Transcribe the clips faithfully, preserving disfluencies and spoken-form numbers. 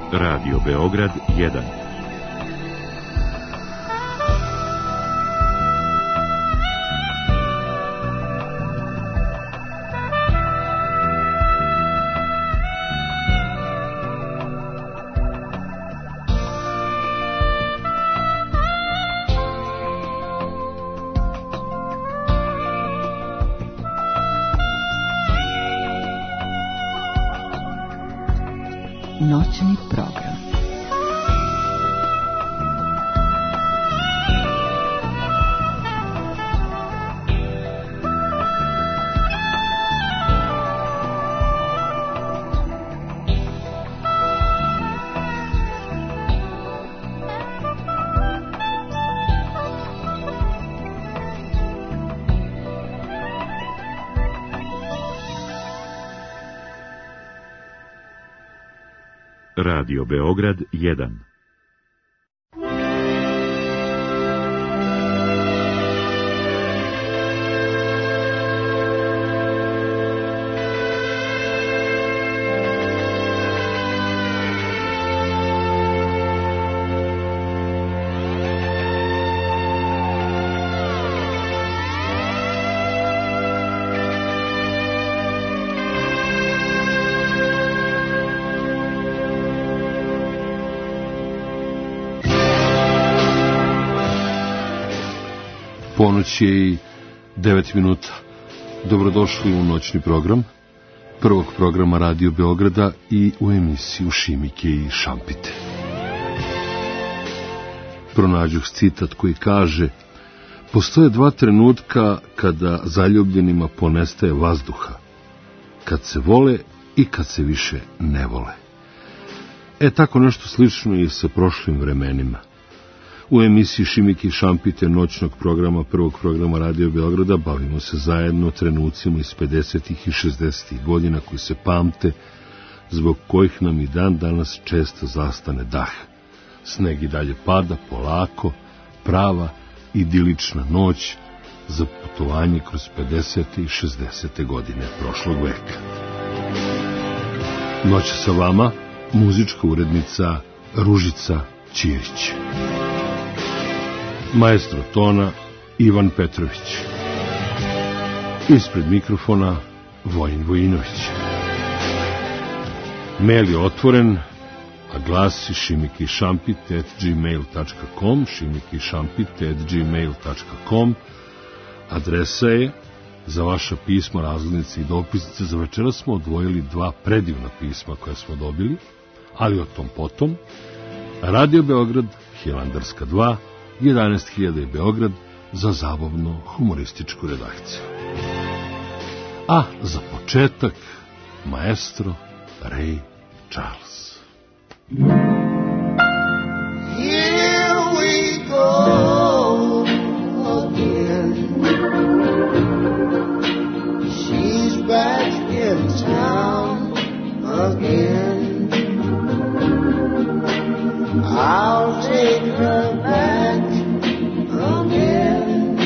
Radio Beograd jedan. Noćni program. Radio Beograd jedan. Ponoć je i devet minuta. Dobrodošli u noćni program prvog programa Radio Beograda i u emisiju Šimike i Šampite. Pronađuh citat koji kaže: postoje dva trenutka kada zaljubljenima ponestaje vazduha, kad se vole i kad se više ne vole. E, tako nešto slično i sa prošlim vremenima. U emisiji Šimike i Šampite noćnog programa prvog programa Radio Beograda bavimo se zajedno trenucima iz pedesetih i šezdesetih godina koji se pamte, zbog kojih nam i dan danas često zastane dah. Sneg i dalje pada polako, prava idilična noć za putovanje kroz pedesete i šezdesete godine prošlog veka. Noć sa vama muzička urednica Ružica Ćirić. Maestro tona Ivan Petrović. Ispred mikrofona Vojin Vojinović. Mail je otvoren, a glasi šimike i šampite at gmail tačka com, šimike i šampite at gmail tačka com. Adresa je za vaša pisma, razglednice i dopisnice. Za večera smo odvojili dva predivna pisma koja smo dobili, ali o tom potom. Radio Beograd, Hilandarska dva, jedanaest hiljada je Beograd, za zabavno humorističku redakciju. A za početak, maestro Ray Charles. Here we go again. She's back in town again. I'll take her back again.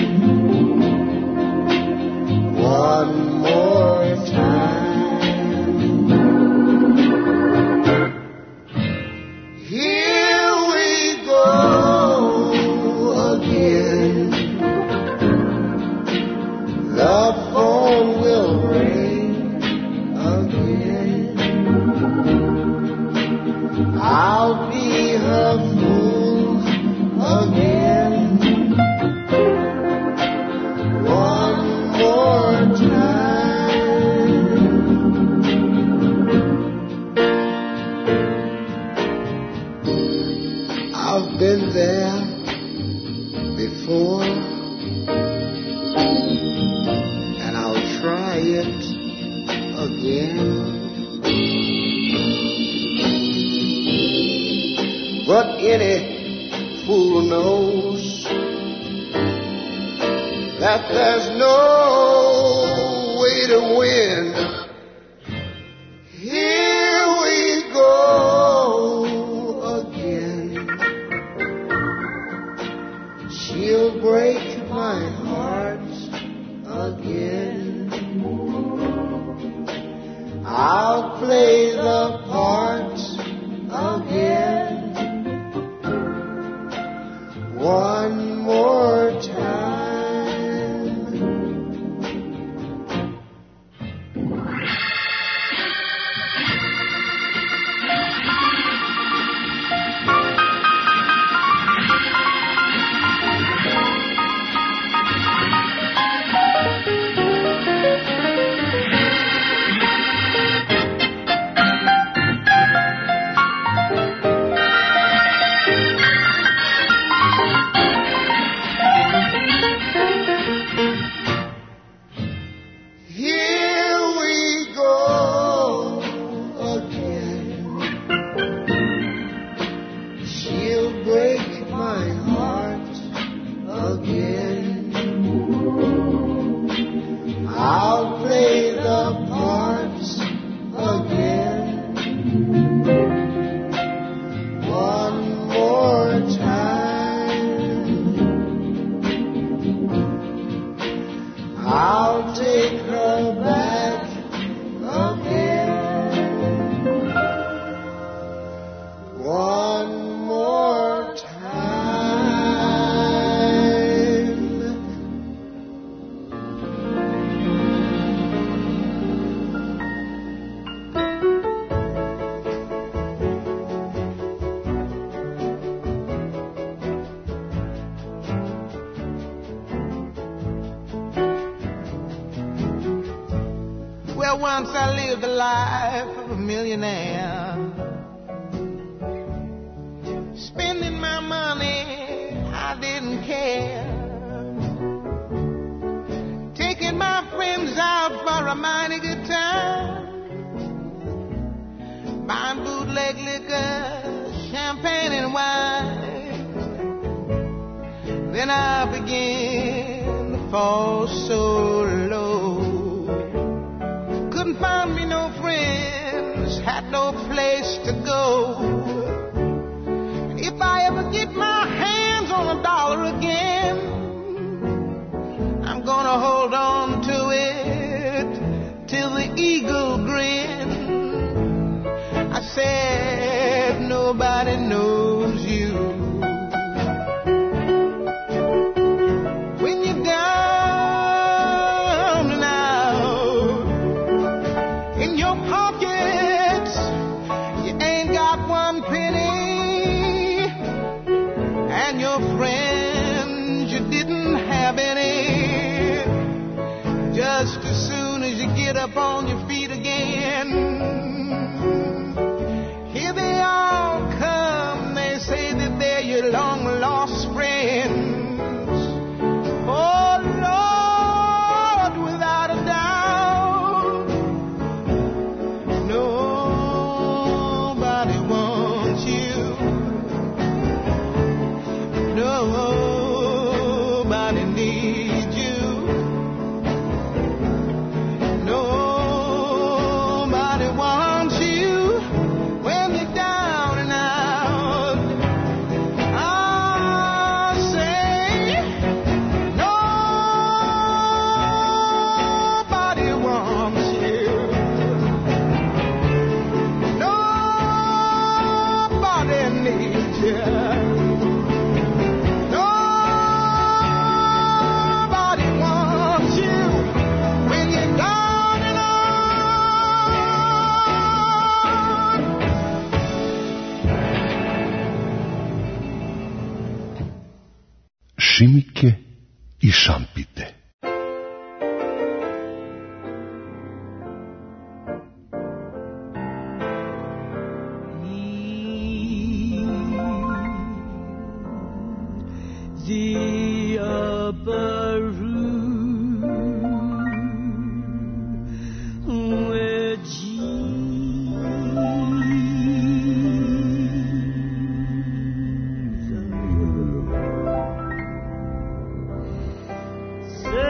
One more time. Here we go again. The phone will ring again. I'll be her fool again. One more time. I've been there before, and I'll try it again. But any fool knows that there's no way to win. Here we go again. She'll break my heart again. I'll play the part again. Well, once I lived the life of a millionaire, spending my money, I didn't care. Taking my friends out for a mighty good time, buying bootleg liquor, champagne and wine. Then I began to fall so low. Couldn't find me no friends, had no place to go. If I ever get my hands on a dollar again, I'm gonna hold on to it till the eagle grin. I said, nobody knows you. When you're down and out, in your pockets, you ain't got one penny, and your friends, you didn't have any. Just as soon as you get up on your feet again, here they all come. They say that they're your long-lost friends. Oh, Lord, without a doubt, nobody wants you. Nobody needs you. Nobody wants you when you're down and out. I say, nobody wants you. Nobody needs you. Nobody wants you when you're down and out. Šimike i šampite. The upper room where Jesus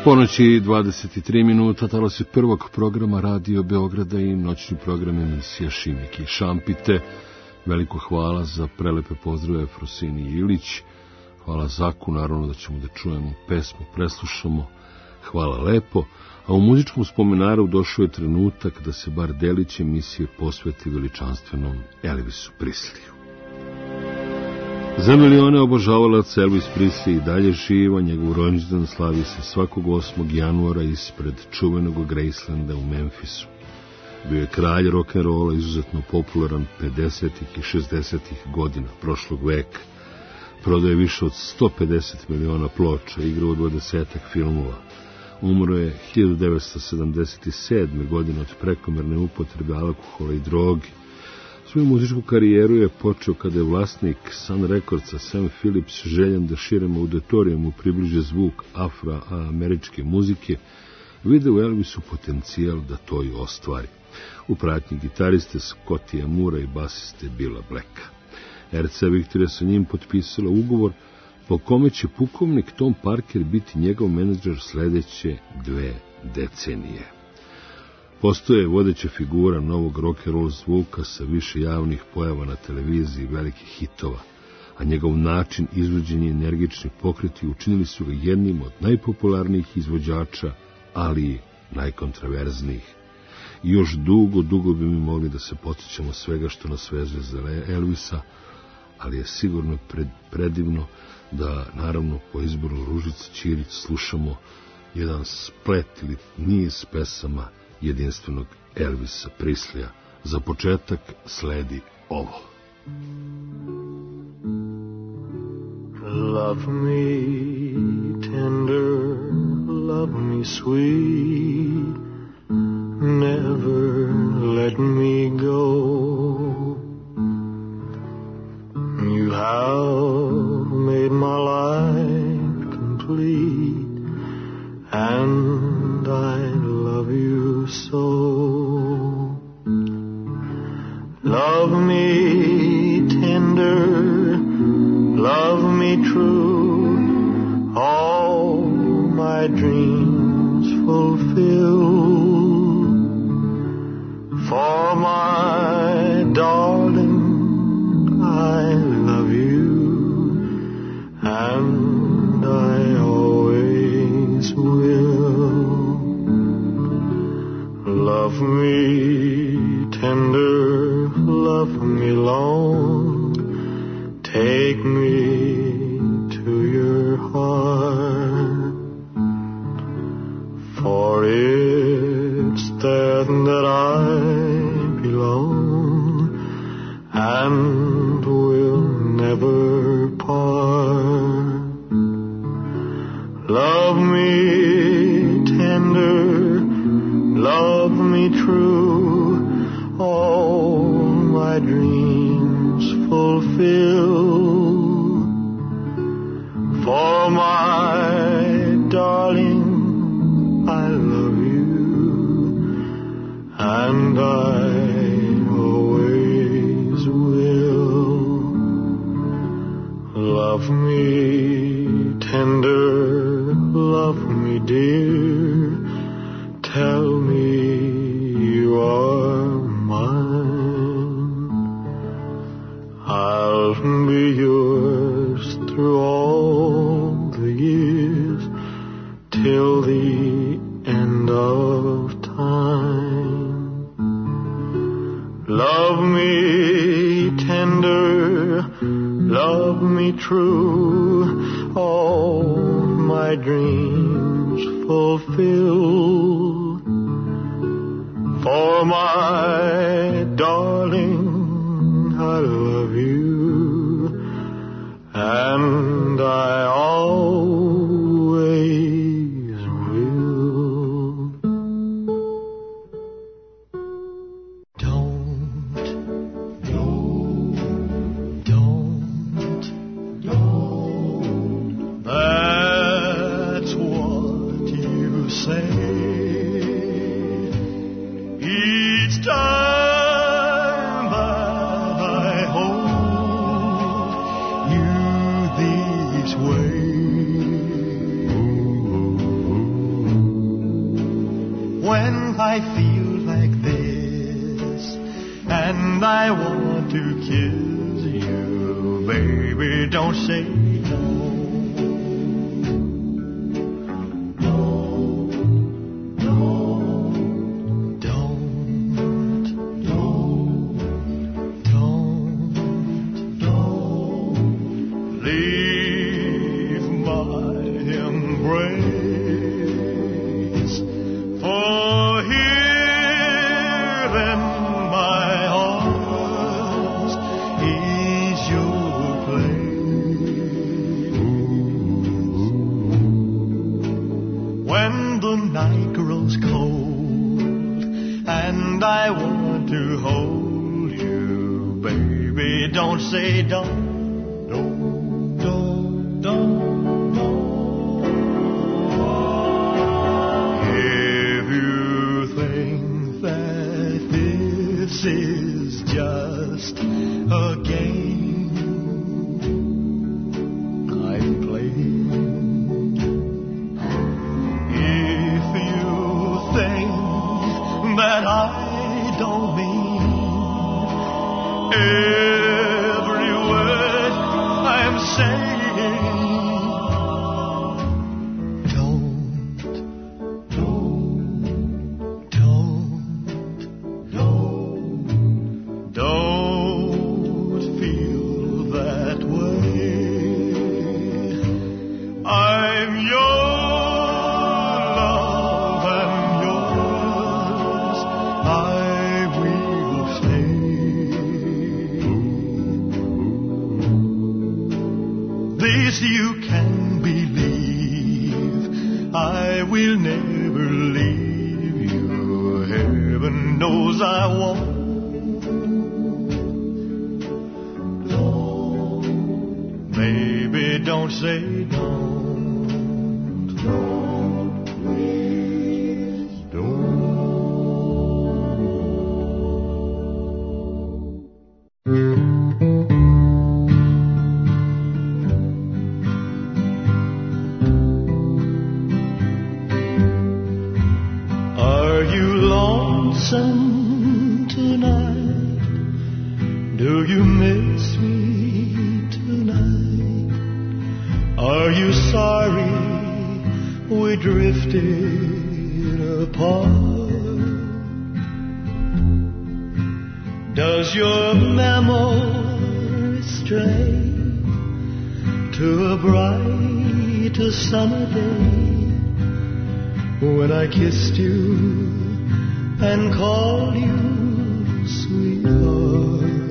Ponoć i dvadeset tri minuta, talas je prvog programa Radio Beograda i noćni program emisija Šimik i Šampite. Veliko hvala za prelepe pozdrave Frosini i Ilić. Hvala Zaku, naravno da ćemo da čujemo pesmu, preslušamo. Hvala lepo. A u muzičkom spomenaru došao je trenutak da se bar delić emisije posveti veličanstvenom Elvisu Presliju. Za milione obožavalaca Elvis Presley i dalje živa, njegov rođendan slavi se svakog osmog januara ispred čuvenog Gracelanda u Memphisu. Bio je kralj rock'n'rolla, izuzetno popularan pedesetih i šezdesetih godina prošlog veka. Prodao je više od sto pedeset miliona ploča, igrao u dvadesetak filmova. Umro je hiljadu devetsto sedamdeset sedme. godine od prekomerne upotrebe alkohola i droge. Svoju muzičku karijeru je počeo kada je vlasnik Sun Recordsa Sam Phillips, željan da širem auditorijumu približe zvuk afroameričke muzike, video u Elvisu potencijal da to i ostvari. U pratnji gitariste Scottija Mura i basiste Billa Blacka. R C A Victoria sa njim potpisala ugovor po kome će pukovnik Tom Parker biti njegov menadžer sledeće dve decenije. Postoje vodeća figura novog rock'n'roll zvuka sa više javnih pojava na televiziji i velikih hitova, a njegov način izvođenja i energični pokreti učinili su ga jednim od najpopularnijih izvođača, ali i najkontraverznijih. I još dugo, dugo bi mi mogli da se podsjećamo svega što nas veže za Elvisa, ali je sigurno pred, predivno da, naravno, po izboru Ružice Ćirić slušamo jedan splet ili niz pesama jedinstvenog Elvisa Presleya. Za početak sledi ovo. Love me tender, love me sweet, never let me go. You have made my life complete, and I love you so. Love me tender, love me true, all my dreams fulfill. For my darling, I love you, and I always will. Love me tender, love me long, take me to your heart, for it's there that I belong and will never part. Love me tender, love me true, all my dreams fulfill. For my darling, I love you, and I always will. Love me tender, love me dear, tell me you are mine. I'll be yours through all the years, till the end of time. Love me tender, love me true, all my dreams fulfill. For my darling, I love you, and I always will. Don't, no, don't, no, that's what you say. Each time that I hold you, the I feel like this, and I want to kiss you, baby, don't say no. Kissed you and called you sweetheart.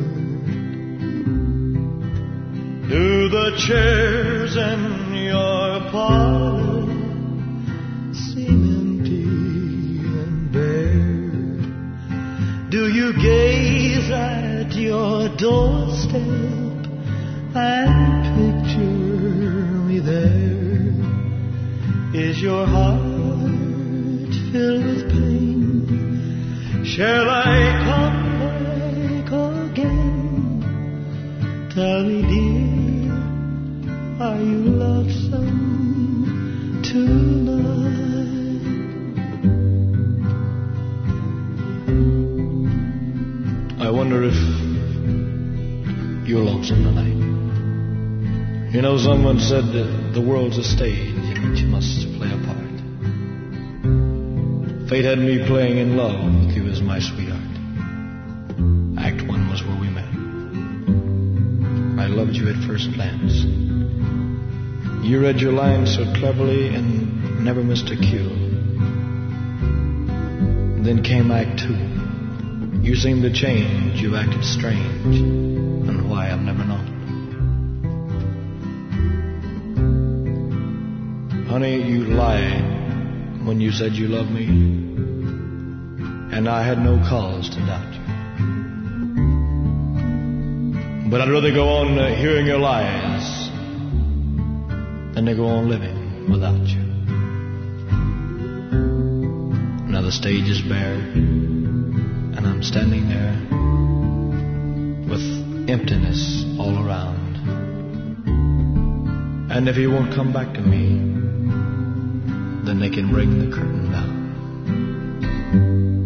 Do the chairs in your parlor seem empty and bare? Do you gaze at your doorstep and picture me there? Is your heart filled with pain? Shall I come back again? Tell me, dear, are you lonesome tonight? I wonder if you're lonesome tonight. You know, someone said that the world's a stage in which you must play a part. Fate had me playing in love with you as my sweetheart. Act one was where we met. I loved you at first glance. You read your lines so cleverly and never missed a cue. Then came Act two. You seemed to change, you acted strange, and why I've never known. Honey, you lied when you said you loved me, and I had no cause to doubt you. But I'd rather go on uh, hearing your lies than to go on living without you. Now the stage is bare, and I'm standing there with emptiness all around. And if he won't come back to me, then they can bring the curtain down.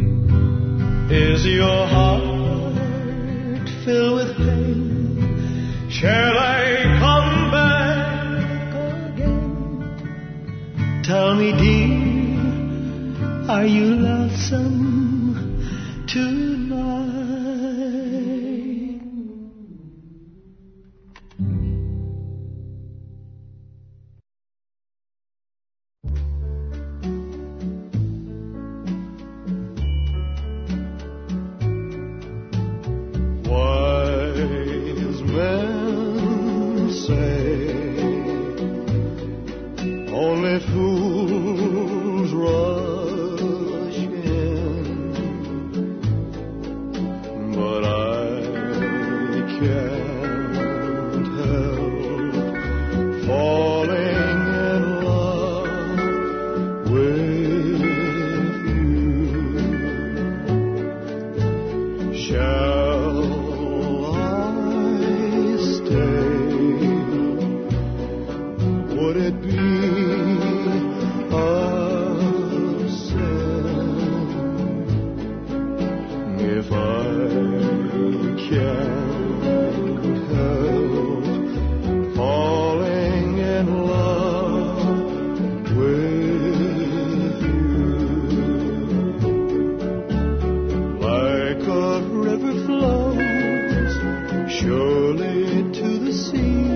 Is your heart filled with pain? Shall I come back again? Tell me, dear, are you lonesome tonight? Wise men say only fools rush in, but I can't help falling in love with you. Shall I stay? Would it be a sin if I can't help falling in love with you? Like a river flows surely to the sea,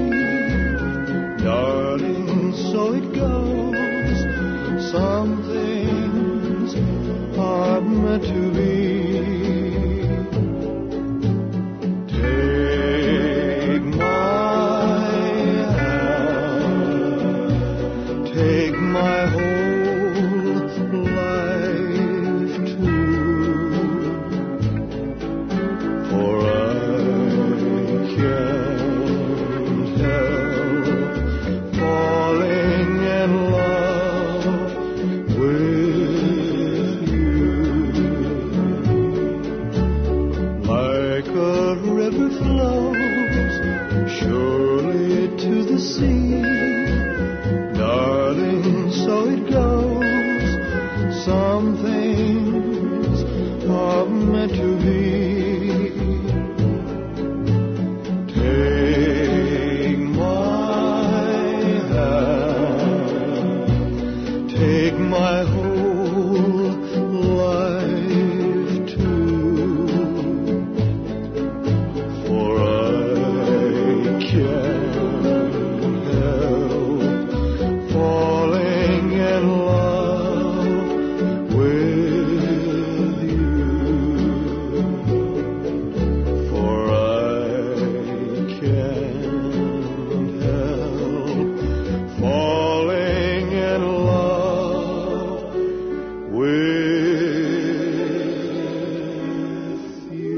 darling, so it goes. Some things are meant to be. Take my hand, take my whole life too, for I can't help falling in love with you. Like a river flows surely to the sea, darling, so it goes. Some things are meant to be. Take my hand, take my whole life too, for I can't help falling in love with you. For I can't help falling in love with you.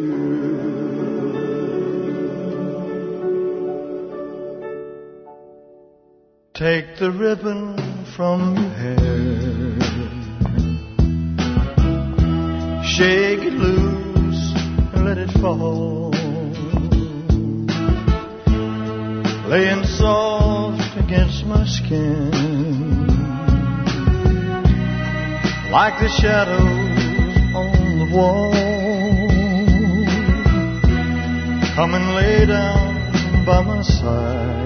Take the ribbon from your hair, shake it loose and let it fall, laying soft against my skin, like the shadows on the wall. Come and lay down by my side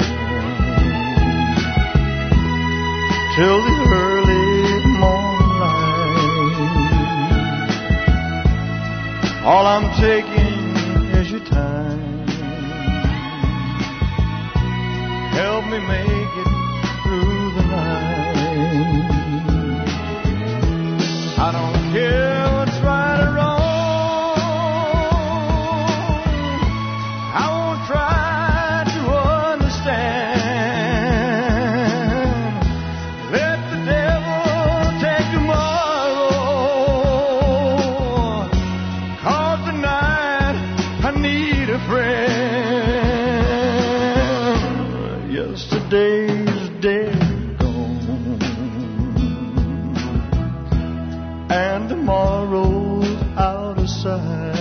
till the early morning light. All I'm taking is your time. Help me make it through the night. I don't care what's right or wrong. I won't try to understand. Let the devil take tomorrow, 'cause tonight I need a friend. Yesterday's dead and gone, and tomorrow's out of sight.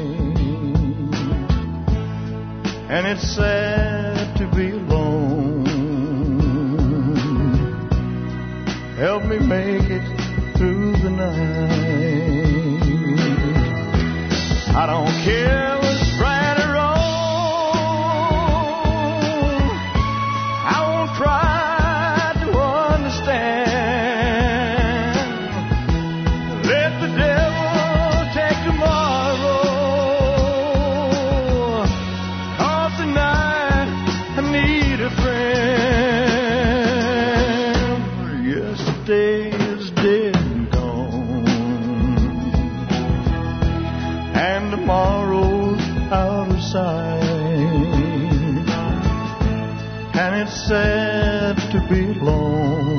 And it's sad to be alone. Help me make it through the night. it's sad to be alone.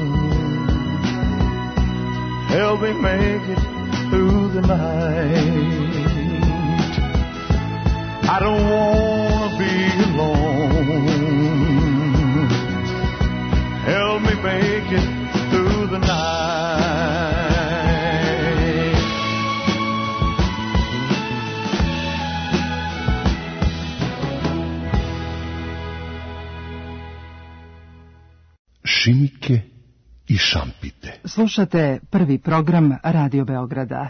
Help me make it through the night. I don't want to be alone. Help me make it through the night. Šimike i šampite. Slušate prvi program Radio Beograda.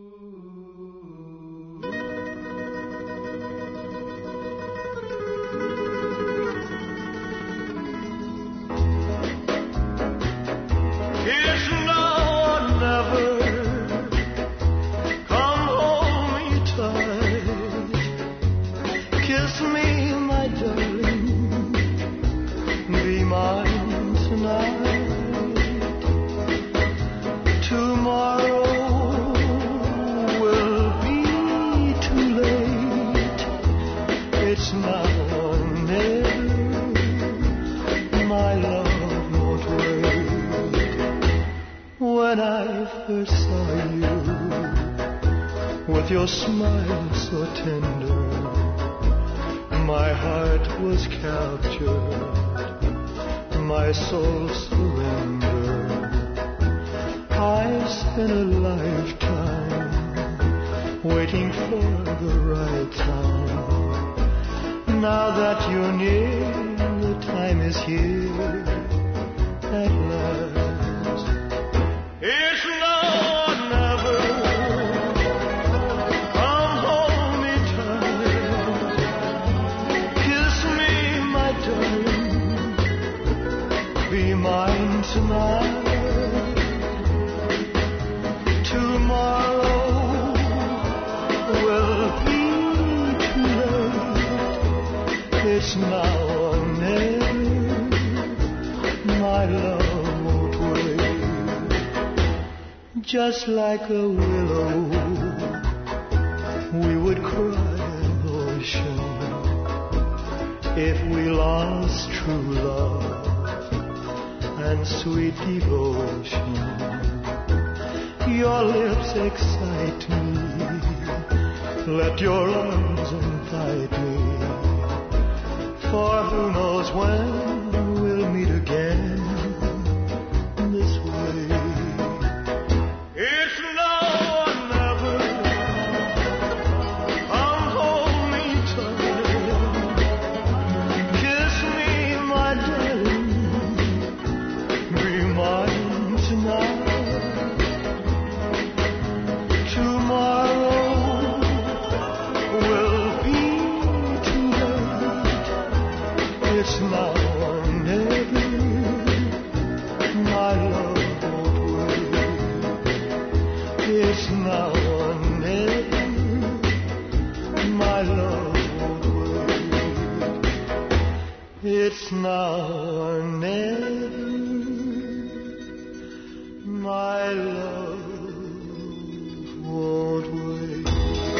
Your smile so tender, my heart was captured, my soul surrendered. I spent a lifetime waiting for the right time. Now that you're near, the time is here at last. It's now or never. Mine tonight, tomorrow will be too late. It's now or never, my love won't wait. Just like a willow, we would cry an ocean if we lost true love and sweet devotion. Your lips excite me, let your arms invite me, for who knows when we'll meet again this way. It's now or never, come hold me tight, kiss me my darling, mine tonight, tomorrow will be too late. It's now or never, my love won't wait. It's now or never, my love won't wait. It's now or never, my love won't wait.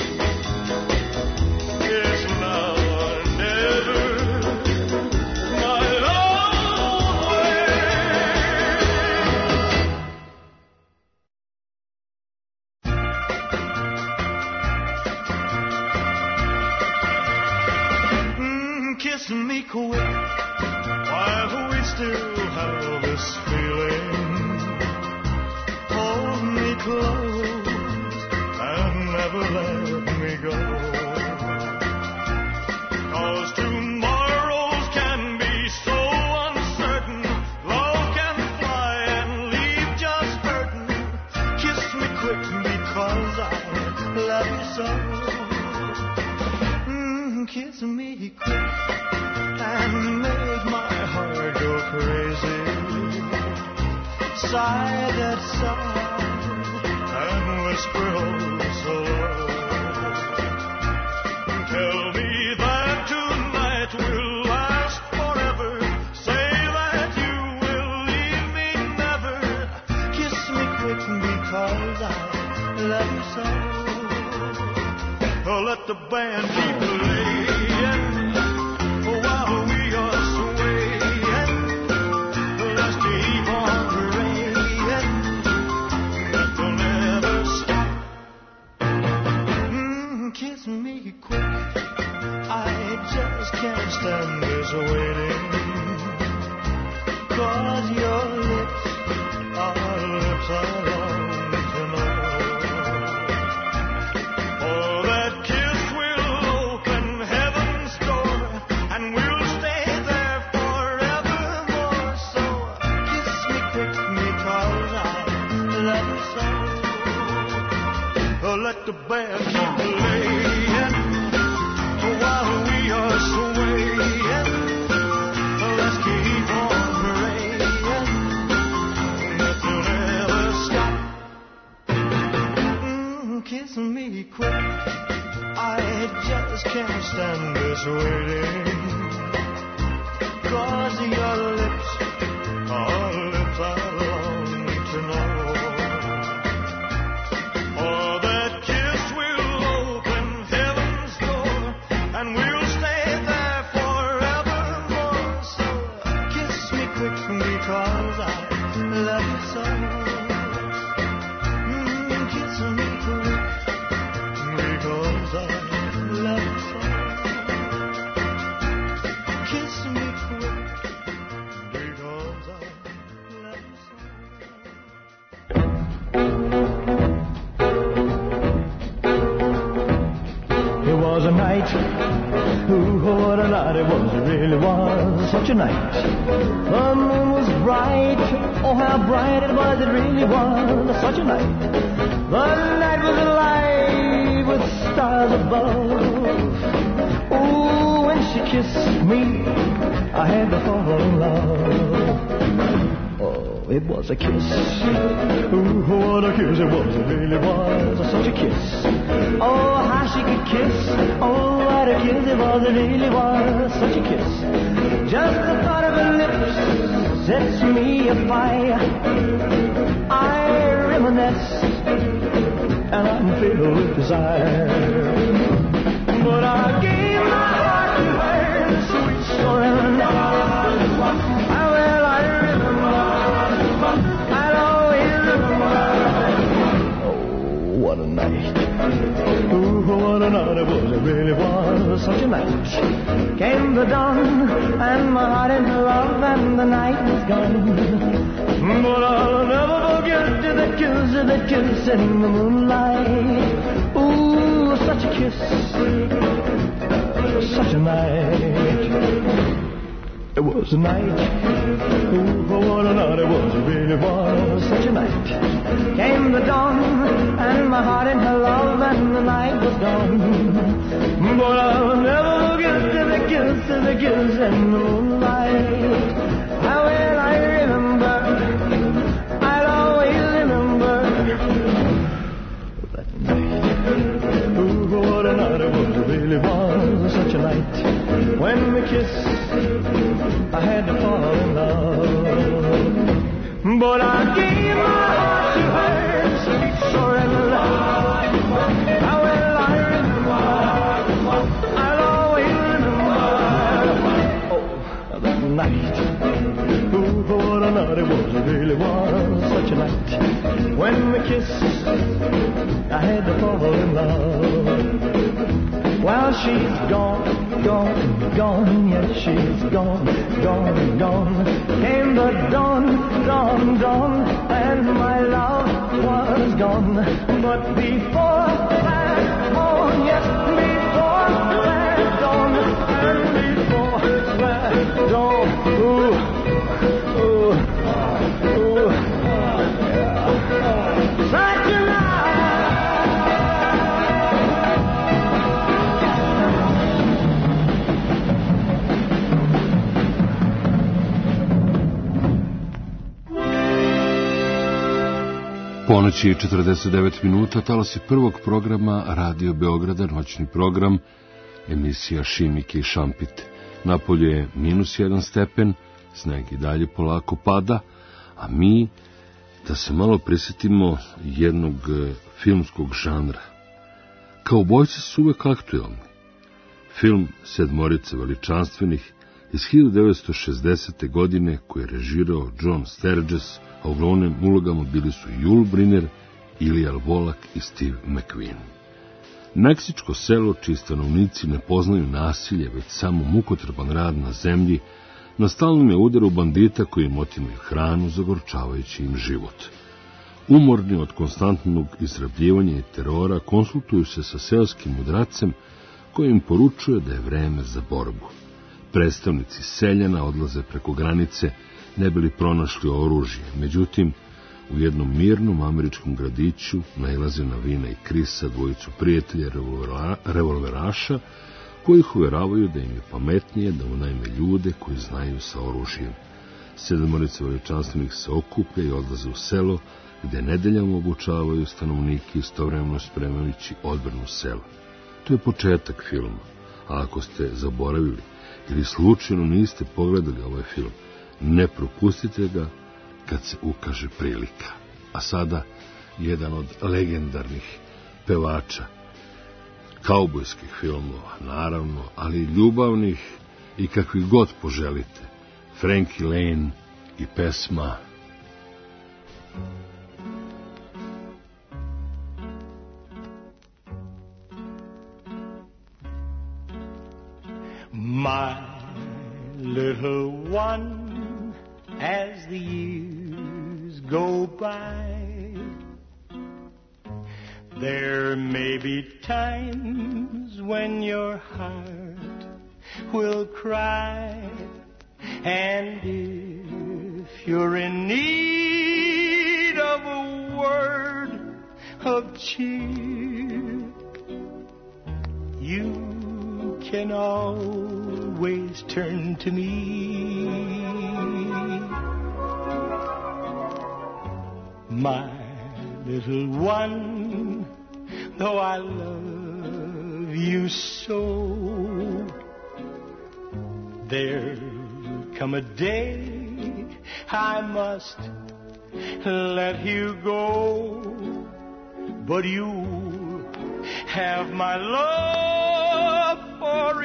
It's now or never, my love won't wait. Mm, kiss me quick while we still have this feeling. Hold me close and never let me go. 'Cause tomorrows can be so uncertain. Love can fly and leave just hurting. Kiss me quick because I love you so. Mm, kiss me quick and make my heart go crazy. Sigh that sigh and whisper oh so low. Tell me that tonight will last forever. Say that you will leave me never. Kiss me quick because I love you so. Oh, let the band keep playing while we are swaying. just can't stand this waiting. 'Cause your lips are lips I long to know. Oh, that kiss will open heaven's door, and we'll stay there forevermore. So kiss me quick because I love you so. Oh, let the band keep playing while we are swaying. Let's keep on praying that you'll never stop. Mm, kiss me quick, I just can't stand this waiting. 'Cause your lips are lips I long to know. Oh, that kiss will open heaven's door, and we'll stay there forevermore. So kiss me quick because I love you so. Mm, kiss me quick because I love you so. Kiss me quick because I love you so. It was a night, ooh, what a night it was, it really was such a night. The moon was bright, oh how bright it was, it really was such a night. The night was alive with stars above. Ooh, when she kissed me, I had to fall in love. Oh, it was a kiss. Ooh, what a kiss it was, it really was such a kiss. Oh, how she could kiss. Oh, what a kiss it was, it really was such a kiss. Just the thought of her lips sets me afire. I reminisce and I'm filled with desire. But I gave my heart to her, sweet surrender. How well I remember, I'll always remember. Oh, what a night. Ooh, what a night it was, it really was such a night. Came the dawn, and my heart in love, and the night was gone. But I'll never forget the kiss, the kiss in the moonlight. Ooh, such a kiss, such a night. It was a night, ooh, what a night it was, it really was such a night. Came the dawn, and my heart in her love, and the night was gone. But I'll never forget the kiss, the kiss in the moonlight. How well I remember, I'll always remember that night. Ooh, what a night it was, it really was such a night. When we kissed, I had to fall in love. But I gave my heart to her, sweet surrender. How well I remember, I'll always remember. Oh, that night. Ooh, what a night it was, it really was such a night. When we kissed, I had to fall in love. Well, she's gone, gone, gone, yes, she's gone, gone, gone. Came the dawn, dawn, dawn, and my love was gone. But before that dawn, yes, before that dawn, and before that dawn, ooh, ooh, ooh, yeah. Such a night. Ponoć je četrdeset devet minuta, talasi prvog programa Radio Beograda, noćni program, emisija Šimike i Šampite. Napolje je minus jedan stepen, sneg i dalje polako pada, a mi da se malo prisjetimo jednog filmskog žanra. Kaubojci su uvek aktuelni. Film Sedmorica veličanstvenih iz hiljadu devetsto šezdesete. godine koji je režirao John Sturges, a u glavnim ulogama bili su Yul Brynner, Ilija Volak i Steve McQueen. Meksičko selo, čiji stanovnici ne poznaju nasilje, već samo mukotrpan rad na zemlji, na stalnom je udaru bandita koji im otimaju hranu, zagorčavajući im život. Umorni od konstantnog izrabljivanja i terora, konsultuju se sa seoskim mudracem koji im poručuje da je vreme za borbu. Predstavnici seljana odlaze preko granice, ne bili pronašli oružje. Međutim, u jednom mirnom američkom gradiću nailaze na Vina i Krisa, dvojicu prijatelja revolveraša, koji ih uveravaju da im je pametnije da unajme ljude koji znaju sa oružjem. Sedmorica veličanstvenih se okuplja i odlaze u selo, gde nedeljama obučavaju stanovnike, istovremeno spremajući odbranu sela. To je početak filma, a ako ste zaboravili ili slučajno niste pogledali ovaj film, ne propustite ga kad se ukaže prilika. A sada jedan od legendarnih pevača kaubojskih filmova, naravno, ali i ljubavnih i kakvih god poželite, Frankie Lane i pesma My little one, as the years go by, there may be times when your heart will cry, and if you're in need of a word of cheer, you can always turn to me. My little one, though I love you so, there'll come a day I must let you go, but you have my love for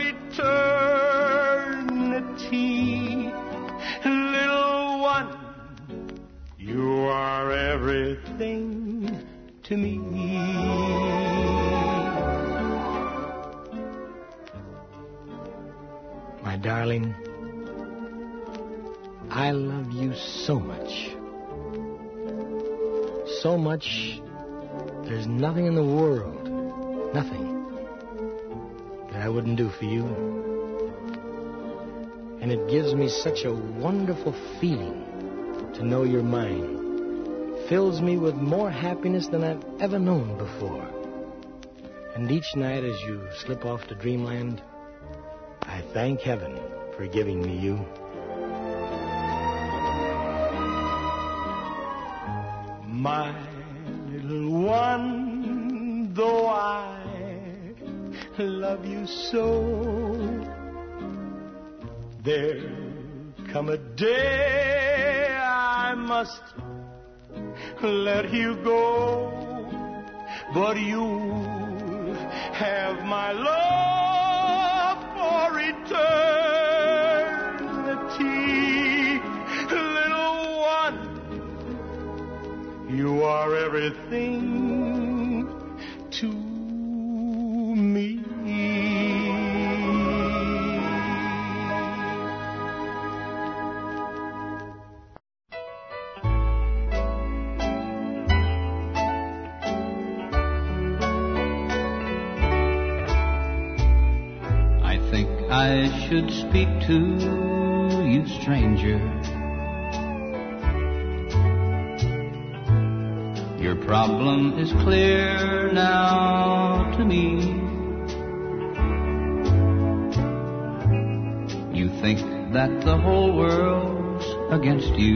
eternity. Little one, you are everything to me. My darling, I love you so much. So much, there's nothing in the world, nothing, that I wouldn't do for you. And it gives me such a wonderful feeling to know you're mine. Fills me with more happiness than I've ever known before. And each night as you slip off to dreamland, I thank heaven for giving me you. My little one, though I love you so, there'll come a day I must let you go, but you have my love for eternity. Little one, you are everything to me. I should speak to you, stranger. Your problem is clear now to me. You think that the whole world's against you,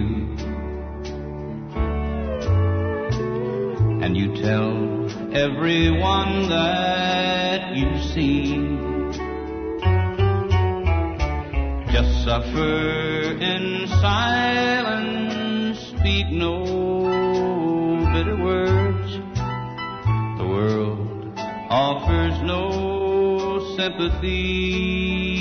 and you tell everyone that you see. Just suffer in silence, speak no bitter words. The world offers no sympathy.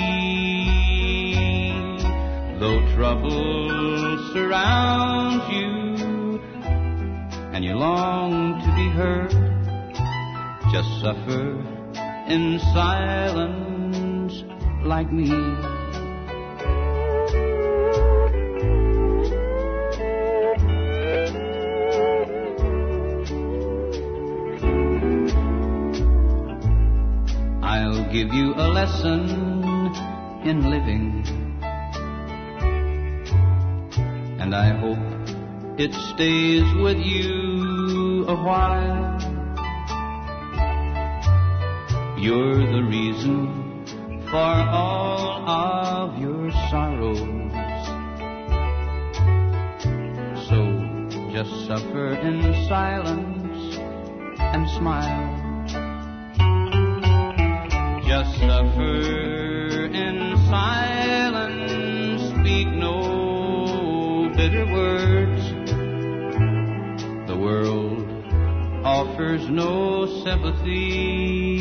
Though trouble surrounds you and you long to be heard, just suffer in silence like me. I'll give you a lesson in living, and I hope it stays with you a while. You're the reason for all of your sorrows, so just suffer in silence and smile. Just suffer in silence, speak no bitter words. The world offers no sympathy,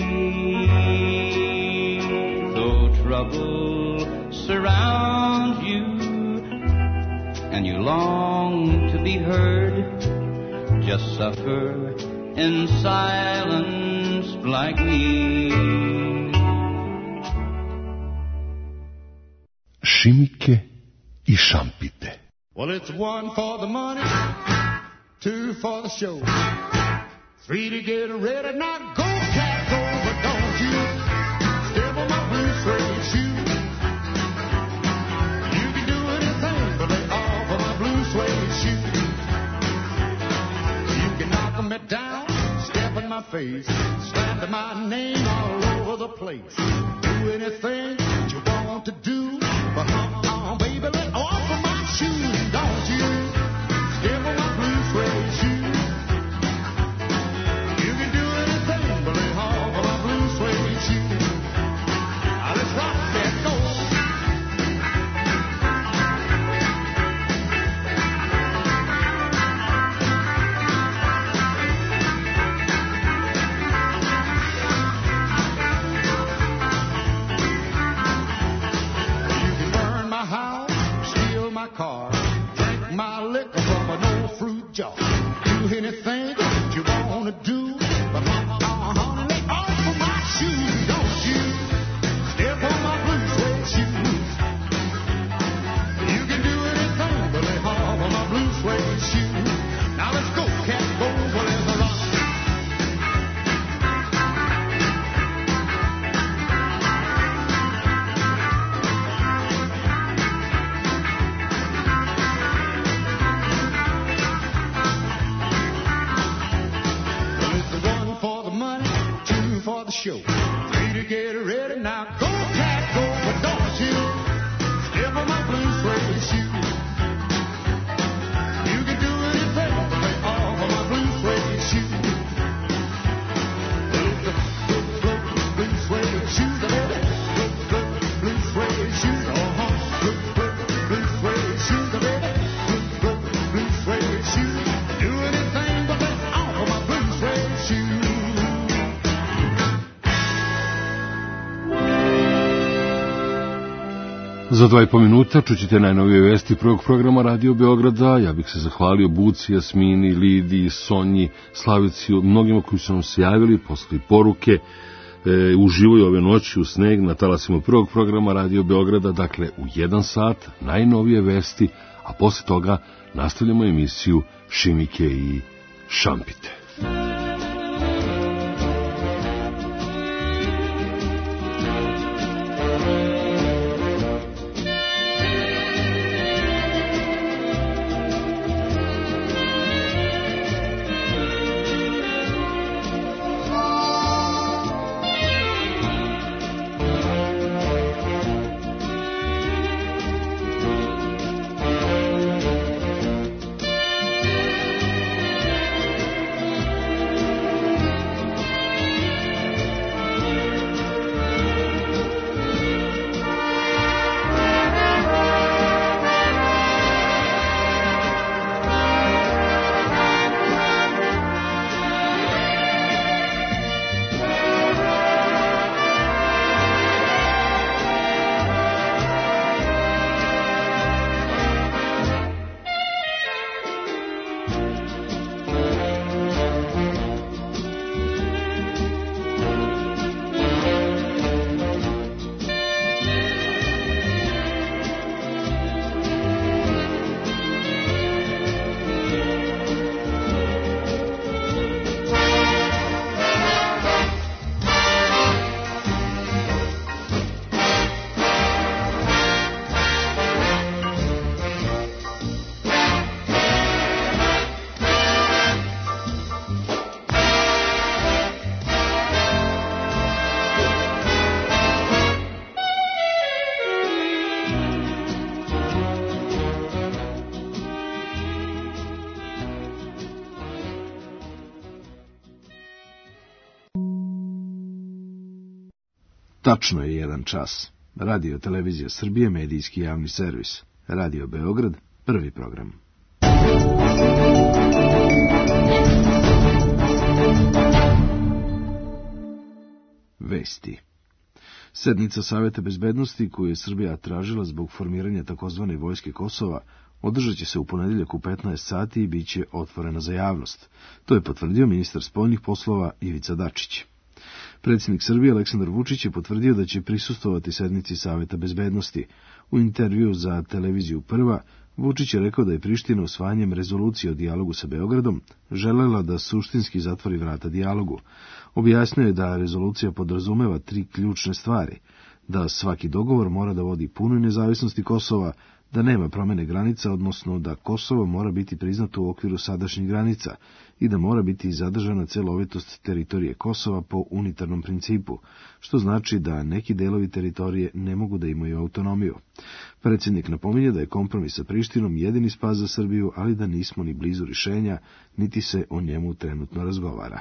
though trouble surrounds you and you long to be heard. Just suffer in silence like me. Šimike I šampite. Well, it's one for the money, two for the show, three to get ready. Now go, cat, go, but don't you step on my blue suede shoe. You can do anything but lay off of my blue suede shoe. You can knock me down, step in my face, slander my name all over the place. Do anything that you want to do, but uh-uh, baby, let off of my shoes, don't you step on my blue suede shoe. You can do anything but lay off of my blue suede shoe. Now let's rock that go. Car, drink my liquor from an old fruit jar. Do anything that you wanna do, but uh-uh, honey, lay off of my shoes, don't you step on my blue suede shoes. You can do anything but lay off of my blue suede shoes. Now let's go, cat, go, well, there's a rock. Show. Three to get ready, now go, cat, go, but don't you step on my blue suede shoe. You can do anything but lay off of my blue suede shoe. Blue suede shoes, baby. Blue suede shoes, uh-huh. Blue suede shoes, baby. Blue suede shoes. Do anything but lay off of my blue suede shoe. Za dva i po minuta čućete najnovije vesti prvog programa Radio Beograda. Ja bih se zahvalio Buci, Jasmini, Lidiji, Sonji, Slavici, mnogima koji su nam se javili, poslali poruke, e, uživaju ove noći u sneg na talasima prvog programa Radio Beograda, dakle u jedan sat najnovije vesti, a posle toga nastavljamo emisiju Šimike I šampite. Tačno je jedan čas. Radio Televizija Srbije, medijski javni servis. Radio Beograd, prvi program. Vesti. Sednica Saveta bezbednosti koju je Srbija tražila zbog formiranja takozvane vojske Kosova održat će se u ponedjeljak u petnaest sati i bit će otvorena za javnost. To je potvrdio ministar spoljnih poslova Ivica Dačić. Predsjednik Srbije Aleksandar Vučić je potvrdio da će prisustvovati sednici Saveta bezbednosti. U intervju za televiziju Prva, Vučić je rekao da je Priština usvajanjem rezolucije o dijalogu sa Beogradom želela da suštinski zatvori vrata dijalogu. Objasnio je da rezolucija podrazumeva tri ključne stvari: da svaki dogovor mora da vodi punoj nezavisnosti Kosova, da nema promene granica, odnosno da Kosovo mora biti priznato u okviru sadašnjih granica i da mora biti zadržana celovitost teritorije Kosova po unitarnom principu, što znači da neki delovi teritorije ne mogu da imaju autonomiju. Predsjednik napominje da je kompromis sa Prištinom jedini spas za Srbiju, ali da nismo ni blizu rješenja, niti se o njemu trenutno razgovara.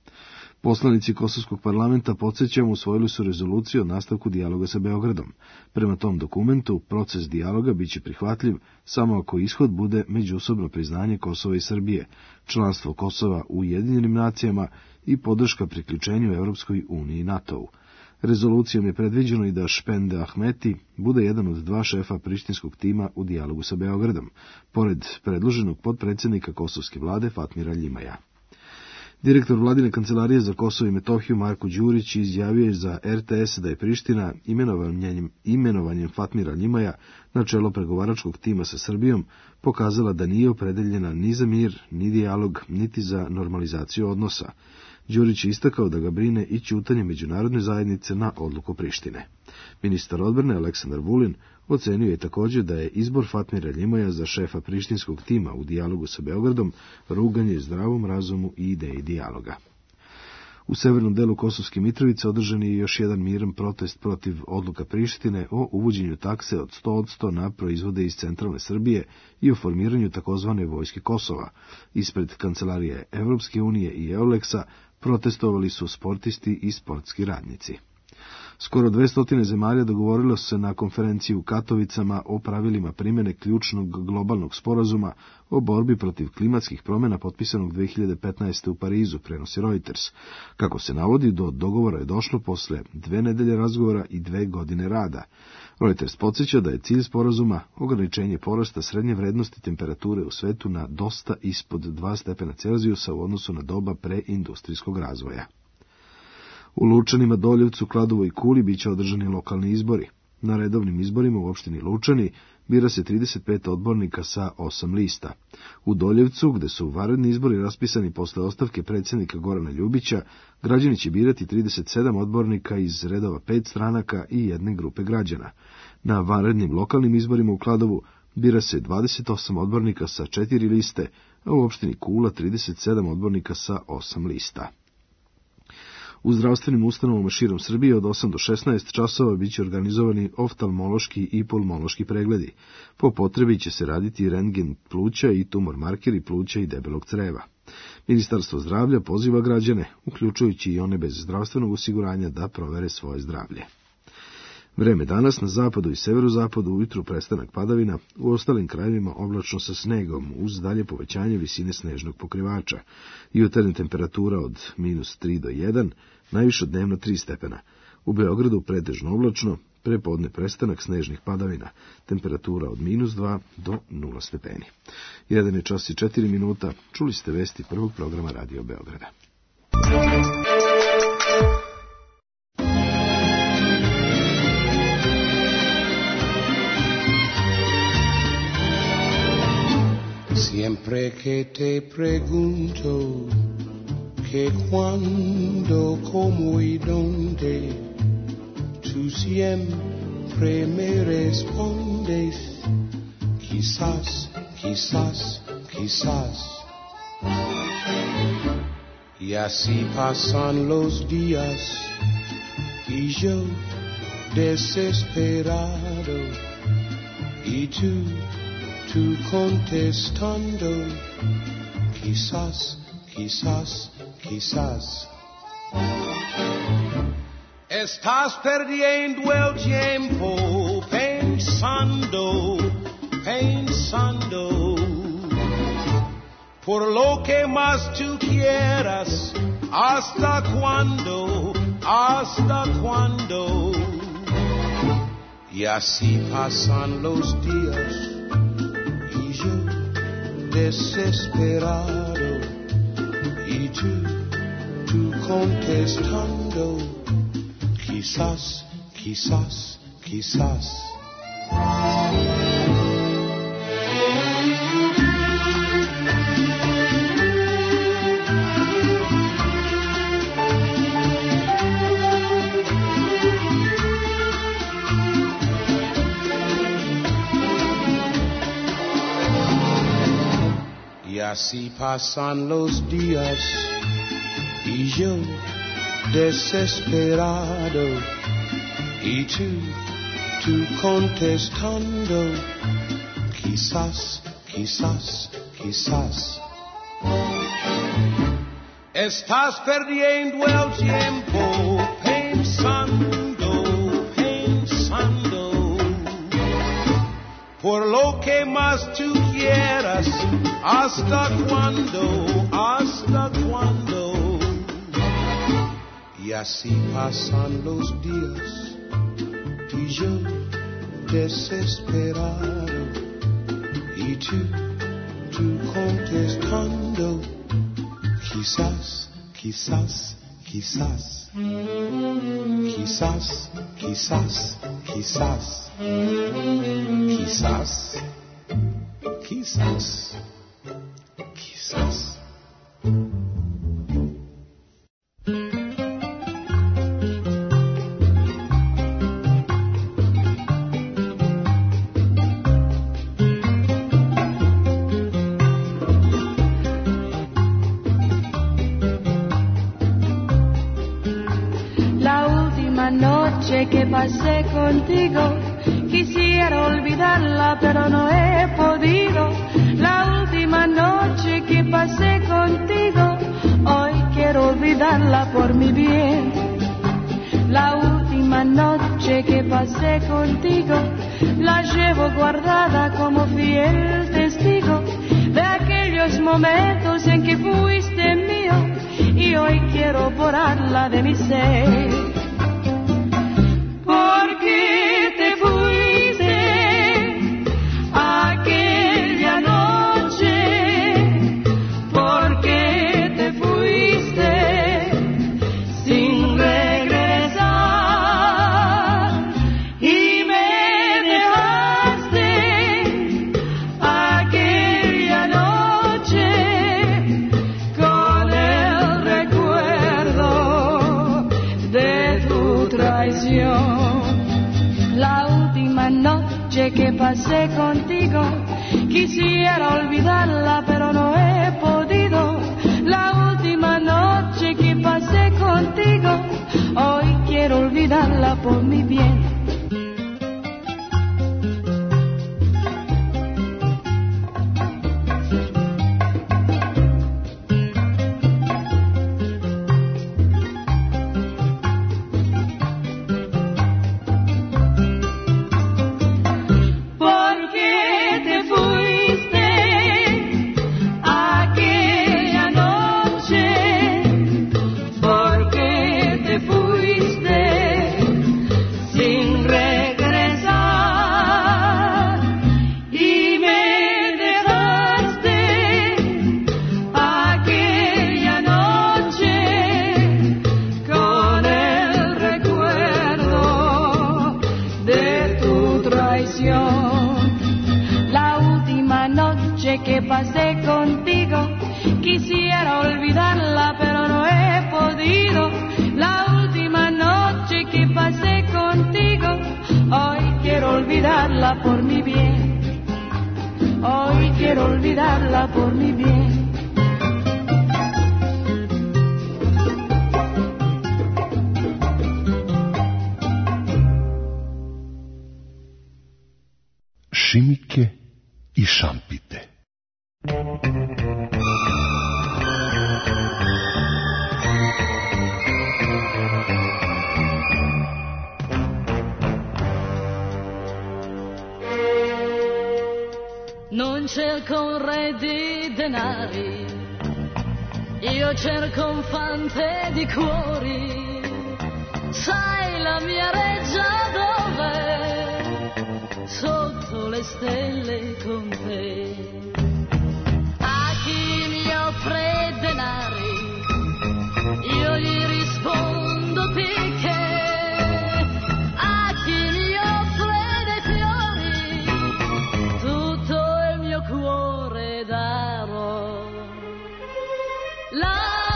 Poslanici Kosovskog parlamenta, podsjećamo, usvojili su rezoluciju o nastavku dijaloga sa Beogradom. Prema tom dokumentu, proces dijaloga biće prihvatljiv samo ako ishod bude međusobno priznanje Kosova i Srbije, članstvo Kosova u Ujedinjenim nacijama i podrška priključenju Europskoj uniji i NATO-u. Rezolucijom je predviđeno i da Špende Ahmeti bude jedan od dva šefa prištinskog tima u dijalogu sa Beogradom, pored predloženog potpredsjednika kosovske vlade Fatmira Ljimaja. Direktor vladine kancelarije za Kosovo i Metohiju Marko Đurić izjavio je za R T S da je Priština imenovanjem, imenovanjem Fatmira Ljimaja na čelo pregovaračkog tima sa Srbijom pokazala da nije opredeljena ni za mir, ni dijalog, niti za normalizaciju odnosa. Đurić je istakao da ga brine i ćutanje međunarodne zajednice na odluku Prištine. Ministar odbrane Aleksandar Vulin ocenio je također da je izbor Fatmira Ljimaja za šefa prištinskog tima u dijalogu sa Beogradom ruganje zdravom razumu i ideji dijaloga. U severnom delu Kosovske Mitrovice održan je još jedan miran protest protiv odluka Prištine o uvođenju takse od sto posto na proizvode iz centralne Srbije i o formiranju takozvane vojske Kosova. Ispred kancelarije Evropske unije i Euleksa protestovali su sportisti i sportski radnici. Skoro dvesta zemalja dogovorilo se na konferenciji u Katovicama o pravilima primjene ključnog globalnog sporazuma o borbi protiv klimatskih promjena potpisanog dve hiljade petnaeste. u Parizu, prenosi Reuters. Kako se navodi, do dogovora je došlo posle dve nedelje razgovora i dve godine rada. Reuters podsjeća da je cilj sporazuma ograničenje porasta srednje vrednosti temperature u svetu na dosta ispod dva stepena Celzijusa u odnosu na doba preindustrijskog razvoja. U Lučanima, Doljevcu, Kladovu i Kuli biće održani lokalni izbori. Na redovnim izborima u opštini Lučani bira se trideset pet odbornika sa osam lista. U Doljevcu, gde su vanredni izbori raspisani posle ostavke predsjednika Gorana Ljubića, građani će birati trideset sedam odbornika iz redova pet stranaka i jedne grupe građana. Na vanrednim lokalnim izborima u Kladovu bira se dvadeset osam odbornika sa četiri liste, a u opštini Kula trideset sedam odbornika sa osam lista. U zdravstvenim ustanovama širom Srbije od osam do šesnaest časova biće organizovani oftalmološki i pulmološki pregledi. Po potrebi će se raditi rentgen pluća i tumor markeri pluća i debelog creva. Ministarstvo zdravlja poziva građane, uključujući i one bez zdravstvenog osiguranja, da provere svoje zdravlje. Vreme danas: na zapadu i severozapadu ujutru prestanak padavina, u ostalim krajevima oblačno sa snegom, uz dalje povećanje visine snežnog pokrivača. Jutarnja temperatura od minus tri do jedan, najviša dnevna tri stepena. U Beogradu pretežno oblačno, prepodne prestanak snežnih padavina, temperatura od minus dva do nula stepeni. Jedan je čas i četiri minuta, čuli ste vesti prvog programa Radio Beograda. Siempre que te pregunto que cuándo, cómo y dónde, tú siempre me respondes quizás, quizás, quizás. Y así pasan los días y yo desesperado y tú tú contestando, quizás, quizás, quizás. Estás perdiendo el tiempo pensando, pensando por lo que más tú quieras. ¿Hasta cuándo? ¿Hasta cuándo? Y así pasan los días y yo desesperado y tú, tú contestando. Quizás, quizás, quizás. Y así pasan los días y yo desesperado y tú, tú contestando. Quizás, quizás, quizás. Estás perdiendo el tiempo pensando, pensando por lo que más tú quieras. ¿Hasta cuándo? ¿Hasta cuándo? Y así pasan los días y yo desesperado y tú, tú contestando. Quizás, quizás, quizás. Quizás, quizás, quizás. Quizás, quizás, quizás. Que pasé contigo, quisiera olvidarla pero no he podido. La última noche que pasé contigo, hoy quiero olvidarla por mi bien. La última noche que pasé contigo, la llevo guardada como fiel testigo de aquellos momentos en que fuiste mío y hoy quiero borrarla de mi ser. Porque te fuiste aquella noche, porque te fuiste sin regresar y me dejaste aquella noche con el recuerdo de tu traición. La última noche que pasé contigo, quisiera olvidarla pero no he podido. La última noche que pasé contigo, hoy quiero olvidarla por mi bien. Que pasé contigo, quisiera olvidarla pero no he podido. La última noche que pasé contigo, hoy quiero olvidarla por mi bien. Hoy quiero olvidarla por mi bien. Šimike i šampite. Non cerco un re di denari, io cerco un fante di cuori. Sai la mia reggia dove? Sotto le stelle con te. A chi mi offre denari, io gli rispondo picche. A chi mi offre dei fiori, tutto il mio cuore darò. La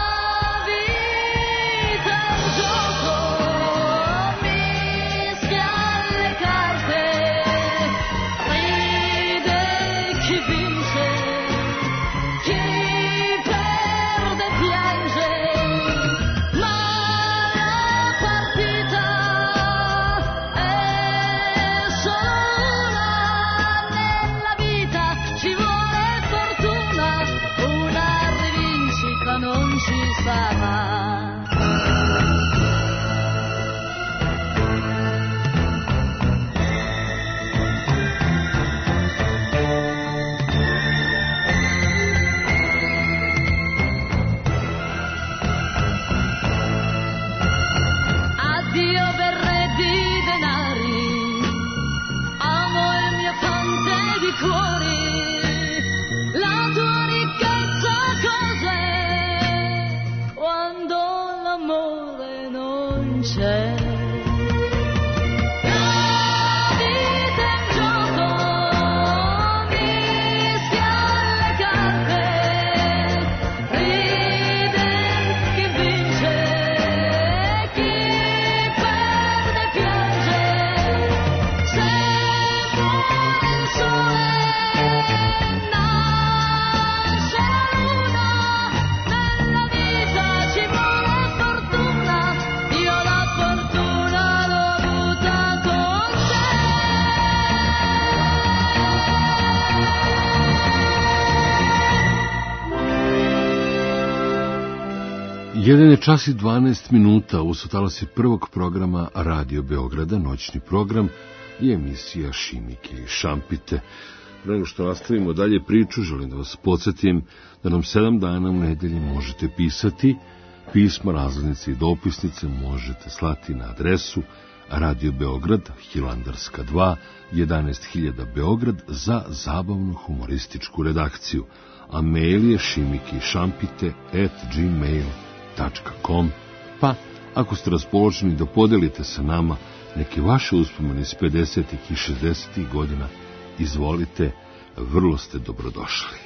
vita è un gioco, mischia le carte, ride chi vince, chi perde piange, ma la partita è solo una. Nella vita ci vuole fortuna, una rivincita non ci sarà. Addio per re di denari, amo il mio fante di cuori. La tua ricchezza cos'è quando l'amore non c'è? La vita è un gioco, mischia le carte, ride chi vince, chi perde piange. Se muore il sole, nasce la luna. Nella vita ci vuole fortuna, io la fortuna l'ho avuta con te. Jedan je čas i dvanaest minuta, ovo su talasi prvog programa Radio Beograda, noćni program i emisija Šimike i šampite. Pre nego što nastavimo dalje priču, želim da vas podsjetim da nam sedam dana u nedelji možete pisati. Pisma, razglednice i dopisnice možete slati na adresu Radio Beograd, Hilandarska dva, jedanaest hiljada Beograd za zabavno-humorističku redakciju, a mail je šimikišampite at gmail dot com. Pa, ako ste raspoloženi da podelite sa nama neke vaše uspomene iz pedesetih i šezdesetih godina, izvolite, vrlo ste dobrodošli.